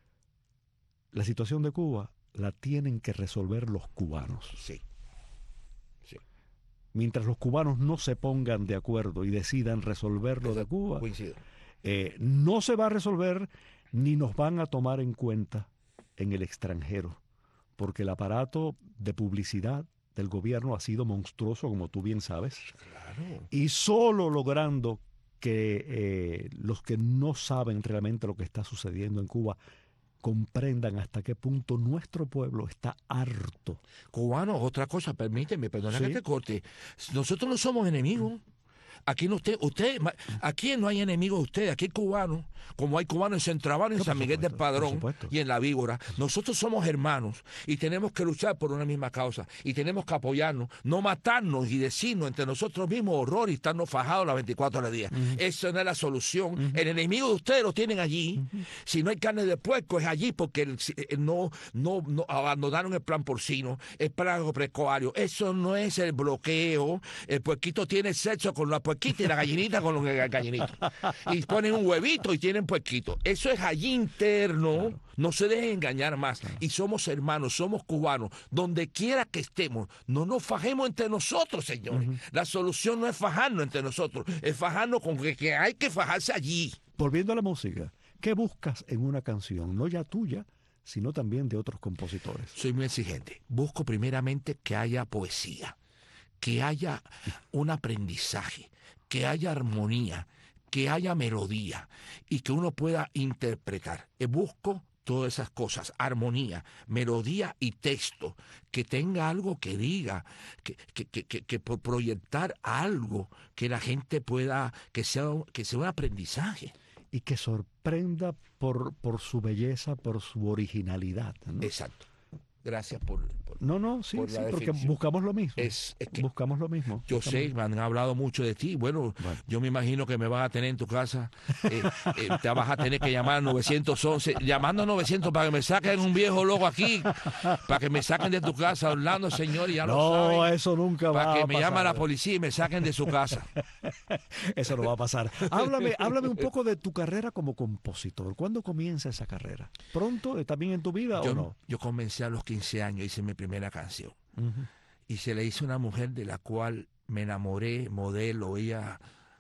la situación de Cuba la tienen que resolver los cubanos. Sí. Sí. Mientras los cubanos no se pongan de acuerdo y decidan resolver lo de Cuba, eh, no se va a resolver ni nos van a tomar en cuenta en el extranjero, porque el aparato de publicidad del gobierno ha sido monstruoso, como tú bien sabes. Claro. Y solo logrando que eh, los que no saben realmente lo que está sucediendo en Cuba comprendan hasta qué punto nuestro pueblo está harto. Cubanos, otra cosa, permíteme, perdona ¿Sí? que te corte. Nosotros no somos enemigos. Aquí no usted, usted, aquí no hay enemigos de ustedes, aquí hay cubanos, como hay cubanos en Centro Habana, en no, San Miguel supuesto, del Padrón y en La Víbora. Nosotros somos hermanos y tenemos que luchar por una misma causa y tenemos que apoyarnos, no matarnos y decirnos entre nosotros mismos horror y estarnos fajados las veinticuatro horas al día. Uh-huh. Eso no es la solución. Uh-huh. El enemigo de ustedes lo tienen allí. Uh-huh. Si no hay carne de puerco es allí porque el, el, no, no, no abandonaron el plan porcino, el plan agropecuario. Eso no es el bloqueo. El puerquito tiene sexo con la puerquita y la gallinita con los gallinitos. Y ponen un huevito y tienen puerquito. Eso es allí interno. Claro. No se dejen engañar más. Claro. Y somos hermanos, somos cubanos. Donde quiera que estemos, no nos fajemos entre nosotros, señores. Uh-huh. La solución no es fajarnos entre nosotros, es fajarnos con que, que hay que fajarse allí. Volviendo a la música, ¿qué buscas en una canción? No ya tuya, sino también de otros compositores. Soy muy exigente. Busco primeramente que haya poesía, que haya un aprendizaje, que haya armonía, que haya melodía y que uno pueda interpretar. Busco todas esas cosas, armonía, melodía y texto, que tenga algo que diga, que, que, que, que, que por proyectar algo que la gente pueda, que sea, que sea un aprendizaje. Y que sorprenda por, por su belleza, por su originalidad, ¿no? Exacto. Gracias por, por no no sí, por sí porque buscamos lo mismo es, es que buscamos lo mismo yo buscamos. sé, me han hablado mucho de ti. Bueno, bueno, yo me imagino que me vas a tener en tu casa, eh, eh, te vas a tener que llamar al nueve once, llamando a novecientos para que me saquen un viejo loco aquí, para que me saquen de tu casa, Orlando, señor, y ya no, lo saben. No, eso nunca va a pasar. Para que me llame a la policía y me saquen de su casa. Eso no va a pasar. Háblame, háblame un poco de tu carrera como compositor. ¿Cuándo comienza esa carrera? ¿Pronto, también en tu vida yo, o no? Yo comencé a los quince años, hice mi primera canción. Uh-huh. Y se le hizo una mujer de la cual me enamoré, modelo, ella,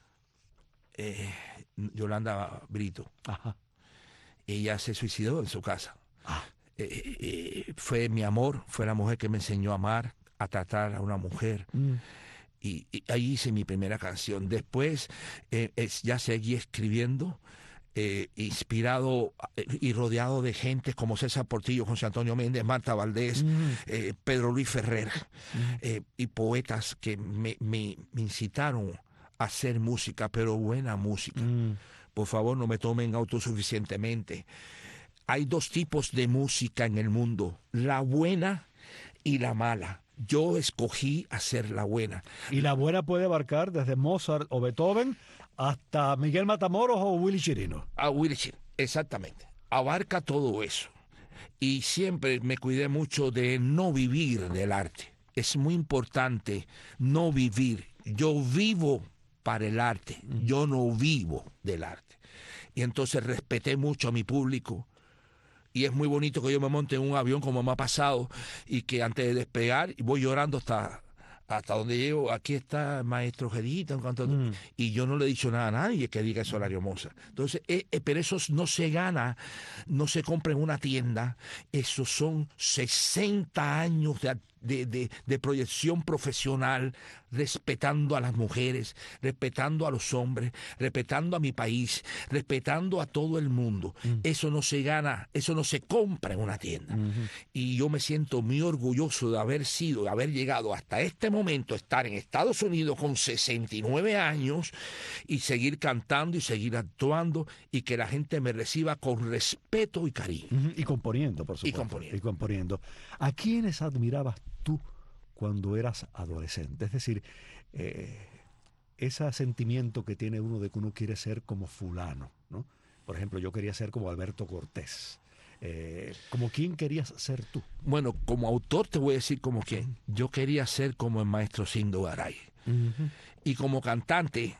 eh, Yolanda Brito. Ajá. Ella se suicidó en su casa. Ah. Eh, eh, fue mi amor, fue la mujer que me enseñó a amar, a tratar a una mujer. Mm. Y, y ahí hice mi primera canción. Después eh, es, ya seguí escribiendo. Eh, inspirado y rodeado de gente como César Portillo, José Antonio Méndez, Marta Valdés, mm. eh, Pedro Luis Ferrer, mm. eh, y poetas que me, me, me incitaron a hacer música, pero buena música. Mm. Por favor, no me tomen autosuficientemente. Hay dos tipos de música en el mundo, la buena y la mala. Yo escogí hacer la buena. Y la buena puede abarcar desde Mozart o Beethoven hasta Miguel Matamoros o Willy Chirino. A Willy Chirino, exactamente. Abarca todo eso. Y siempre me cuidé mucho de no vivir del arte. Es muy importante no vivir. Yo vivo para el arte. Yo no vivo del arte. Y entonces respeté mucho a mi público. Y es muy bonito que yo me monte en un avión como me ha pasado y que antes de despegar voy llorando hasta, hasta donde llego. Aquí está el maestro Gedita, mm. y yo no le he dicho nada a nadie que diga eso a Hilario Moza. Entonces, eh, eh, pero eso no se gana, no se compra en una tienda. Esos son sesenta años de, de, de, de proyección profesional, respetando a las mujeres, respetando a los hombres, respetando a mi país, respetando a todo el mundo. Mm. Eso no se gana, eso no se compra en una tienda. Mm-hmm. Y yo me siento muy orgulloso de haber sido, de haber llegado hasta este momento, estar en Estados Unidos con sesenta y nueve años y seguir cantando y seguir actuando y que la gente me reciba con respeto y cariño. Mm-hmm. Y componiendo, por supuesto. Y componiendo. Y componiendo. ¿A quiénes admirabas tú cuando eras adolescente? Es decir, eh, ese sentimiento que tiene uno de que uno quiere ser como fulano, ¿no? Por ejemplo, yo quería ser como Alberto Cortés. Eh, ¿Como quién querías ser tú? Bueno, como autor te voy a decir como quién. Yo quería ser como el maestro Sindo Garay. Uh-huh. Y como cantante,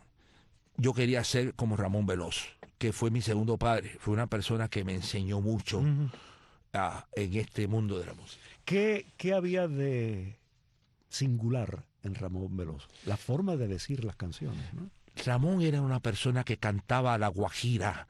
yo quería ser como Ramón Veloz, que fue mi segundo padre. Fue una persona que me enseñó mucho uh-huh. a, en este mundo de la música. ¿Qué, qué había de singular en Ramón Veloz? La forma de decir las canciones, ¿no? Ramón era una persona que cantaba la guajira,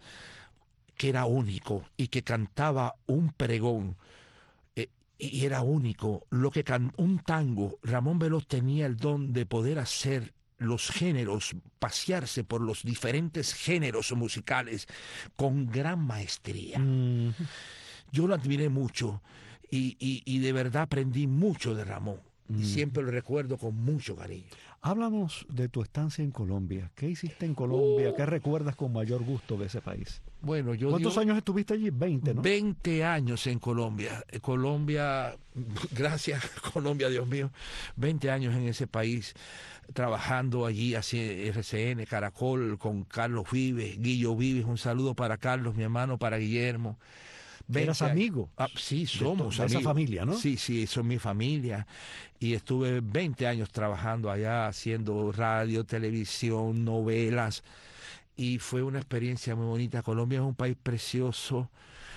que era único, y que cantaba un pregón, eh, y era único. Lo que can- un tango, Ramón Veloz tenía el don de poder hacer los géneros, pasearse por los diferentes géneros musicales con gran maestría. Mm. Yo lo admiré mucho y, y, y de verdad aprendí mucho de Ramón. Y siempre lo recuerdo con mucho cariño. Háblanos de tu estancia en Colombia. ¿Qué hiciste en Colombia? Uh. ¿Qué recuerdas con mayor gusto de ese país? Bueno, yo ¿Cuántos digo, años estuviste allí? veinte, ¿no? veinte años en Colombia. Colombia, gracias Colombia, Dios mío. veinte años en ese país, trabajando allí, así R C N, Caracol, con Carlos Vives, Guillo Vives. Un saludo para Carlos, mi hermano, para Guillermo. ¿Eras amigo? Ah, sí, somos de, de amigos. esa familia, ¿no? Sí, sí, son mi familia. Y estuve veinte años trabajando allá, haciendo radio, televisión, novelas. Y fue una experiencia muy bonita. Colombia es un país precioso.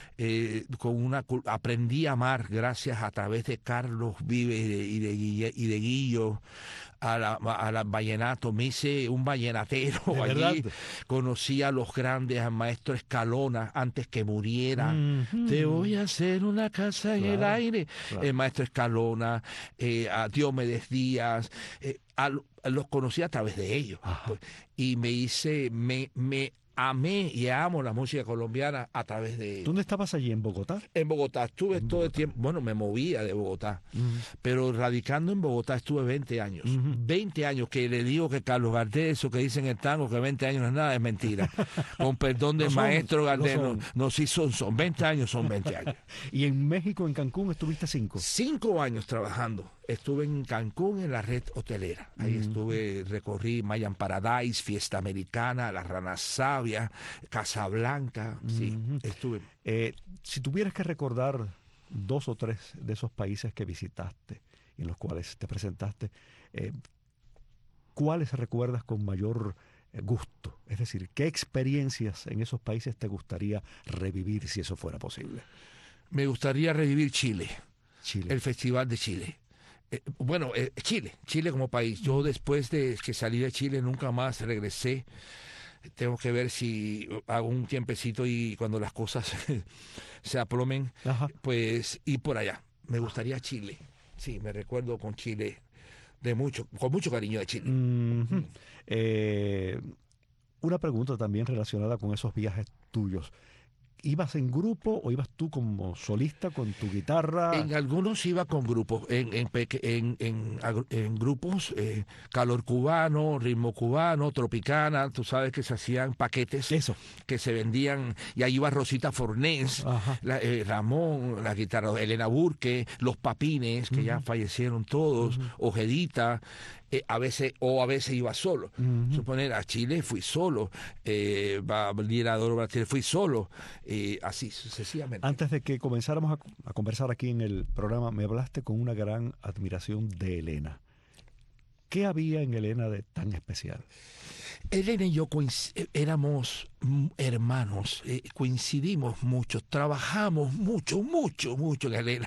Eh, con una aprendí a amar gracias a través de Carlos Vives y de, y de, Guille, y de Guillo a la, a la vallenato. Me hice un vallenatero allí. ¿Verdad? Conocí a los grandes, al maestro Escalona antes que muriera. Mm-hmm. Te voy a hacer una casa en claro, el aire. Claro. El maestro Escalona, eh, a Diomedes Díaz, eh, a, a los conocí a través de ellos. Pues, y me hice, me, me amé y amo la música colombiana a través de... ¿Dónde estabas allí? ¿En Bogotá? En Bogotá. Estuve en todo Bogotá. el tiempo... Bueno, me movía de Bogotá. Uh-huh. Pero radicando en Bogotá estuve veinte años. Uh-huh. veinte años que le digo que Carlos Gardel, eso que dicen en el tango, que veinte años no es nada, es mentira. Con perdón del no maestro son, Gardel. No, no, no, sí son, son. veinte años son veinte años. ¿Y en México, en Cancún, estuviste cinco? Cinco años trabajando. Estuve en Cancún en la red hotelera. Ahí mm. estuve, recorrí Mayan Paradise, Fiesta Americana, La Rana Sabia, Casablanca. Mm. Sí, estuve. Eh, si tuvieras que recordar dos o tres de esos países que visitaste, en los cuales te presentaste, eh, ¿cuáles recuerdas con mayor eh, gusto? Es decir, ¿qué experiencias en esos países te gustaría revivir si eso fuera posible? Me gustaría revivir Chile. Chile. El Festival de Chile. Eh, bueno, eh, Chile, Chile como país. Yo después de que salí de Chile nunca más regresé. Tengo que ver si hago un tiempecito y cuando las cosas se aplomen, Ajá. pues ir por allá. Me gustaría Chile. Sí, me recuerdo con Chile, de mucho, con mucho cariño de Chile. Mm-hmm. Mm. Eh, una pregunta también relacionada con esos viajes tuyos. ¿Ibas en grupo o ibas tú como solista con tu guitarra? En algunos iba con grupos, en, en, en, en, en grupos, eh, Calor Cubano, Ritmo Cubano, Tropicana, tú sabes que se hacían paquetes Eso. que se vendían, y ahí iba Rosita Fornés, la, eh, Ramón, la guitarra, Elena Burke, Los Papines, que uh-huh. ya fallecieron todos, uh-huh. Ojedita, eh, a veces, o a veces iba solo. Uh-huh. Suponer, a Chile fui solo, eh, a Lirador Brasil fui solo, eh, así sucesivamente. Antes de que comenzáramos a, a conversar aquí en el programa, me hablaste con una gran admiración de Elena. ¿Qué había en Elena de tan especial? Elena y yo coinc- éramos hermanos, eh, coincidimos mucho, trabajamos mucho, mucho, mucho en Elena.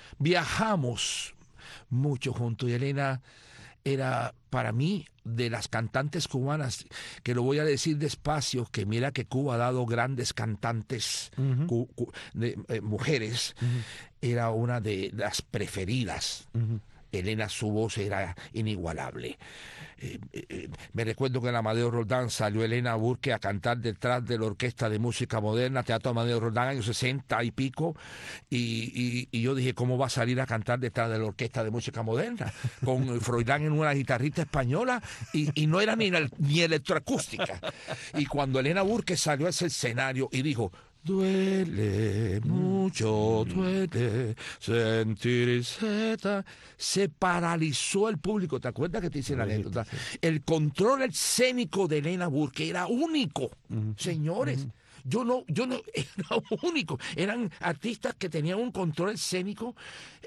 Viajamos mucho juntos y Elena era para mí de las cantantes cubanas, que lo voy a decir despacio, que mira que Cuba ha dado grandes cantantes uh-huh. cu- cu- de, eh, mujeres, uh-huh. era una de las preferidas. Uh-huh. Elena, su voz era inigualable. Eh, eh, me recuerdo que en Amadeo Roldán salió Elena Burke a cantar detrás de la Orquesta de Música Moderna, Teatro Amadeo Roldán, años sesenta y pico, y, y, y yo dije, ¿cómo va a salir a cantar detrás de la Orquesta de Música Moderna? Con Froilán en una guitarrita española, y, y no era ni, ni electroacústica. Y cuando Elena Burke salió a ese escenario y dijo, duele mucho, duele sentirse tan... Se paralizó el público. ¿Te acuerdas que te hice la anécdota? El control escénico de Elena Burke era único, uh-huh. señores. Uh-huh. Yo no, yo no, era único. Eran artistas que tenían un control escénico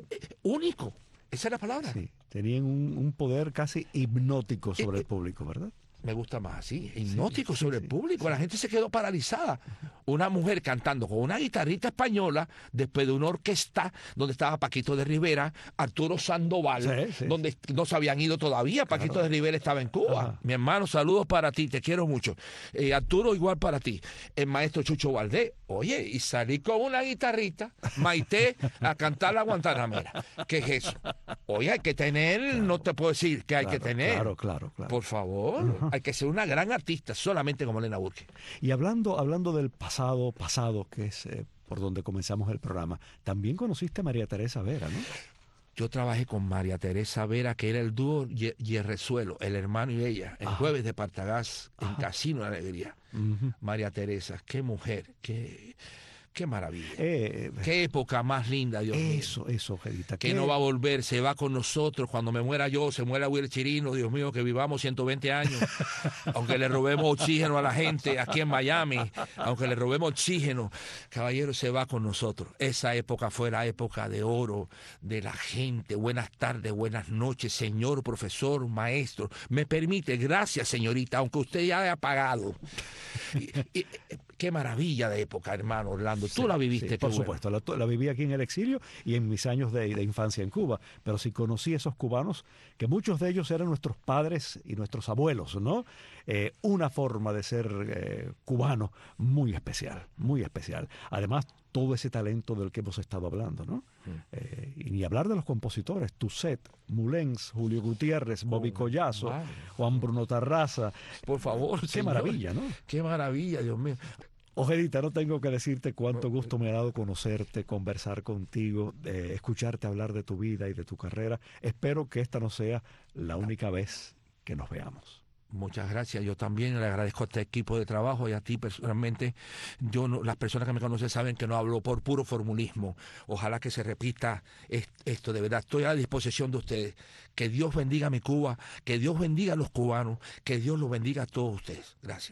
único. Esa es la palabra. Sí, tenían un, un poder casi hipnótico sobre eh, el público, ¿verdad? Me gusta más así, hipnótico sí, sobre sí, el público. Sí. La gente se quedó paralizada. Una mujer cantando con una guitarrita española después de una orquesta donde estaba Paquito de Rivera, Arturo Sandoval, sí, sí. donde no se habían ido todavía. Paquito claro. de Rivera estaba en Cuba. Ajá. Mi hermano, saludos para ti, te quiero mucho. Eh, Arturo, igual para ti. El maestro Chucho Valdés. Oye, y salí con una guitarrita, Maite, a cantar la Guantanamera. ¿Qué es eso? Oye, hay que tener, claro. no te puedo decir que hay claro, que tener. Claro, claro, claro. Por favor. Ajá. Hay que ser una gran artista, solamente como Elena Burke. Y hablando, hablando del pasado, pasado, que es eh, por donde comenzamos el programa, también conociste a María Teresa Vera, ¿no? Yo trabajé con María Teresa Vera, que era el dúo Yerrezuelo, el hermano y ella, el Ajá. jueves de Partagás, en Ajá. Casino de Alegría. Uh-huh. María Teresa, qué mujer, qué... Qué maravilla. Eh, Qué época más linda, Dios mío. Eso, eso, Gedita. Que no va a volver, se va con nosotros. Cuando me muera yo, se muera Will Chirino, Dios mío, que vivamos ciento veinte años. Aunque le robemos oxígeno a la gente aquí en Miami, aunque le robemos oxígeno, caballero, se va con nosotros. Esa época fue la época de oro de la gente. Buenas tardes, buenas noches, señor profesor, maestro. Me permite, gracias, señorita, aunque usted ya haya pagado. Y, y, qué maravilla de época, hermano Orlando. Tú sí, la viviste, sí, por bueno. supuesto. La, la viví aquí en el exilio y en mis años de, de infancia en Cuba. Pero sí conocí a esos cubanos, que muchos de ellos eran nuestros padres y nuestros abuelos, ¿no? Eh, una forma de ser eh, cubano muy especial, muy especial. Además, todo ese talento del que hemos estado hablando, ¿no? Mm. Eh, y ni hablar de los compositores, Tuset, Mulens, Julio Gutiérrez, Bobby oh, Collazo, vale. Juan Bruno Tarraza. Por favor, qué señor. maravilla, ¿no? Qué maravilla, Dios mío. Ojedita, no tengo que decirte cuánto gusto me ha dado conocerte, conversar contigo, eh, escucharte hablar de tu vida y de tu carrera. Espero que esta no sea la única vez que nos veamos. Muchas gracias. Yo también le agradezco a este equipo de trabajo y a ti personalmente. Yo no, las personas que me conocen saben que no hablo por puro formulismo. Ojalá que se repita esto. De verdad, estoy a la disposición de ustedes. Que Dios bendiga a mi Cuba, que Dios bendiga a los cubanos, que Dios los bendiga a todos ustedes. Gracias.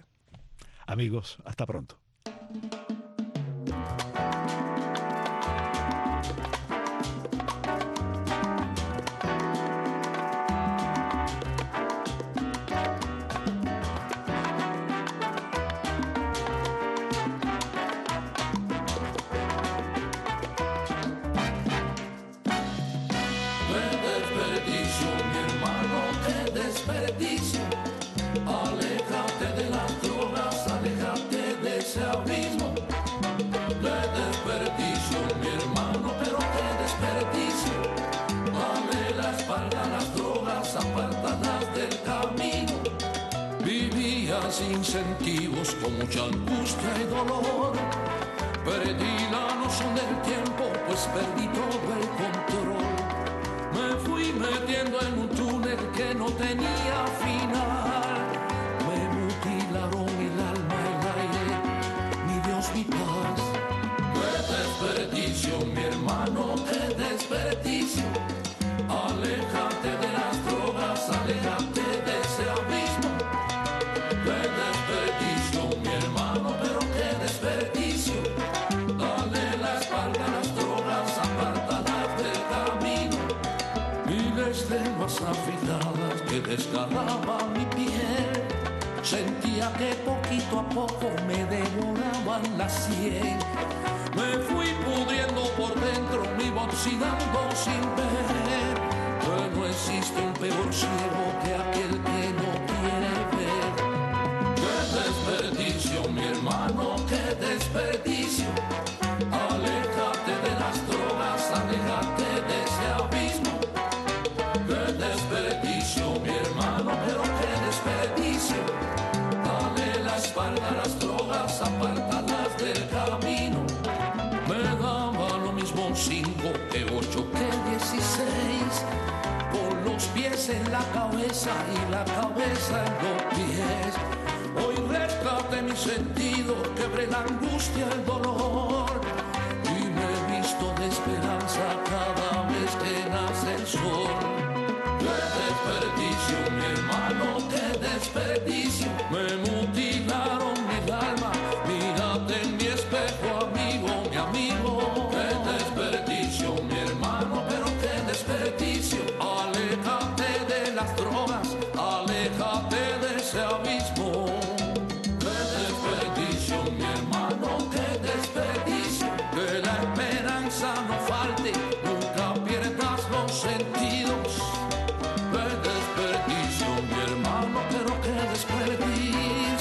Amigos, hasta pronto. Incentivos con mucha angustia y dolor. Perdí la noción del tiempo, pues perdí todo el control. Me fui metiendo en un túnel que no tenía final. Me mutilaron el alma, el aire, mi Dios, mi paz. ¡Qué desperdicio, mi hermano, qué desperdicio! Aléjate de las drogas, aléjate de ese abismo. Afiladas que desgarraban mi piel, sentía que poquito a poco me devoraban la sien. Me fui pudriendo por dentro, me iba oxidando sin ver, que no existe un peor ciego que aquel que no quiere ver. ¡Qué desperdicio, mi hermano, qué desperdicio! Aléjate de las drogas, aléjate de ese abismo. drogas, apártalas del camino. Me daba lo mismo cinco que ocho que dieciséis. Por los pies en la cabeza y la cabeza en los pies. Hoy rescaté mi sentido, quebré la angustia, el dolor. Y me he visto de esperanza cada vez que nace el sol. ¡Qué desperdicio, mi hermano, qué desperdicio! Me mutilaron mi alma, mírate en mi espejo, amigo, mi amigo. ¡Qué desperdicio, mi hermano, pero qué desperdicio! Aléjate de las drogas, aléjate de ese abismo. ¡Qué desperdicio, mi hermano, qué desperdicio! Que la esperanza no falte, nunca pierdas los sentidos. ¡Qué desperdicio, mi hermano, pero qué desperdicio!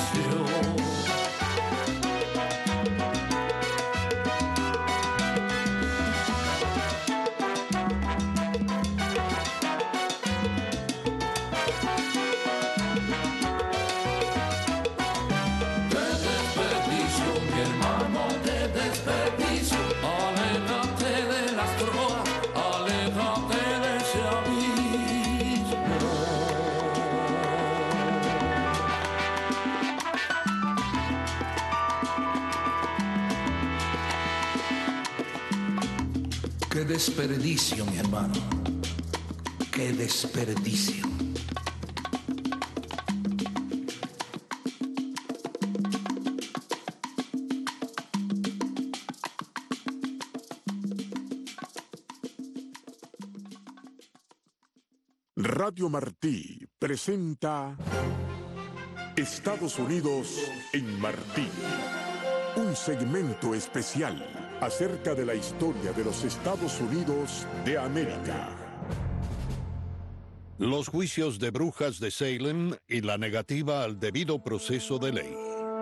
Qué desperdicio, mi hermano. Qué desperdicio. Radio Martí presenta Estados Unidos en Martí. Un segmento especial acerca de la historia de los Estados Unidos de América. Los juicios de brujas de Salem y la negativa al debido proceso de ley.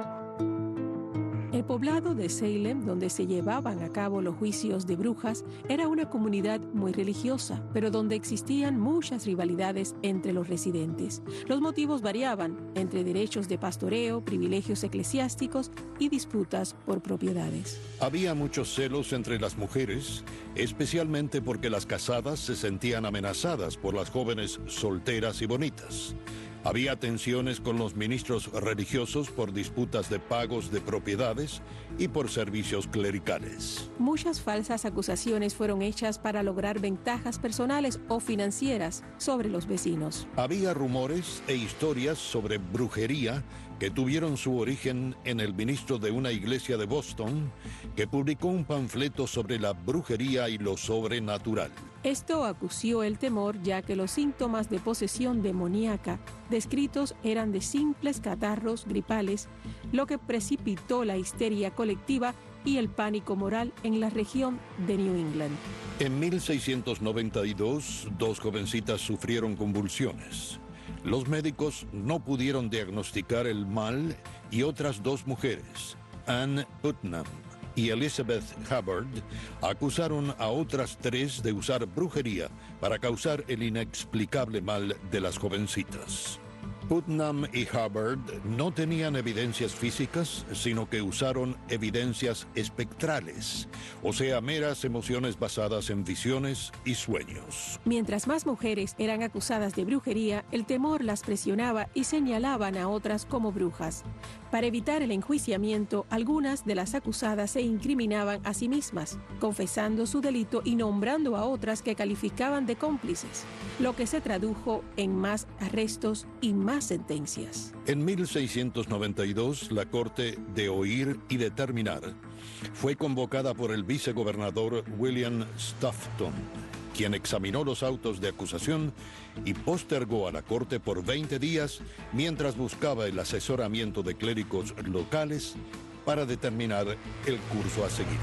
El poblado de Salem, donde se llevaban a cabo los juicios de brujas, era una comunidad muy religiosa, pero donde existían muchas rivalidades entre los residentes. Los motivos variaban entre derechos de pastoreo, privilegios eclesiásticos y disputas por propiedades. Había muchos celos entre las mujeres, especialmente porque las casadas se sentían amenazadas por las jóvenes solteras y bonitas. Había tensiones con los ministros religiosos por disputas de pagos de propiedades y por servicios clericales. Muchas falsas acusaciones fueron hechas para lograr ventajas personales o financieras sobre los vecinos. Había rumores e historias sobre brujería que tuvieron su origen en el ministro de una iglesia de Boston, que publicó un panfleto sobre la brujería y lo sobrenatural. Esto acució el temor, ya que los síntomas de posesión demoníaca descritos eran de simples catarros gripales, lo que precipitó la histeria colectiva y el pánico moral en la región de New England. En mil seiscientos noventa y dos, dos jovencitas sufrieron convulsiones. Los médicos no pudieron diagnosticar el mal y otras dos mujeres, Ann Putnam y Elizabeth Hubbard, acusaron a otras tres de usar brujería para causar el inexplicable mal de las jovencitas. Putnam y Hubbard no tenían evidencias físicas, sino que usaron evidencias espectrales, o sea, meras emociones basadas en visiones y sueños. Mientras más mujeres eran acusadas de brujería, el temor las presionaba y señalaban a otras como brujas. Para evitar el enjuiciamiento, algunas de las acusadas se incriminaban a sí mismas, confesando su delito y nombrando a otras que calificaban de cómplices, lo que se tradujo en más arrestos y más sentencias. En mil seiscientos noventa y dos, la Corte de Oír y Determinar fue convocada por el vicegobernador William Stoughton, quien examinó los autos de acusación y postergó a la Corte por veinte días mientras buscaba el asesoramiento de clérigos locales para determinar el curso a seguir.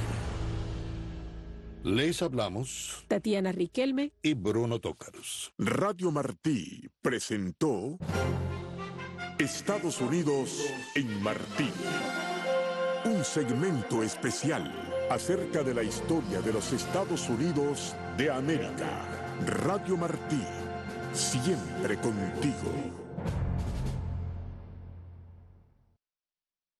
Les hablamos Tatiana Riquelme y Bruno Tócaros. Radio Martí presentó Estados Unidos en Martí. Un segmento especial acerca de la historia de los Estados Unidos de América. Radio Martí, siempre contigo.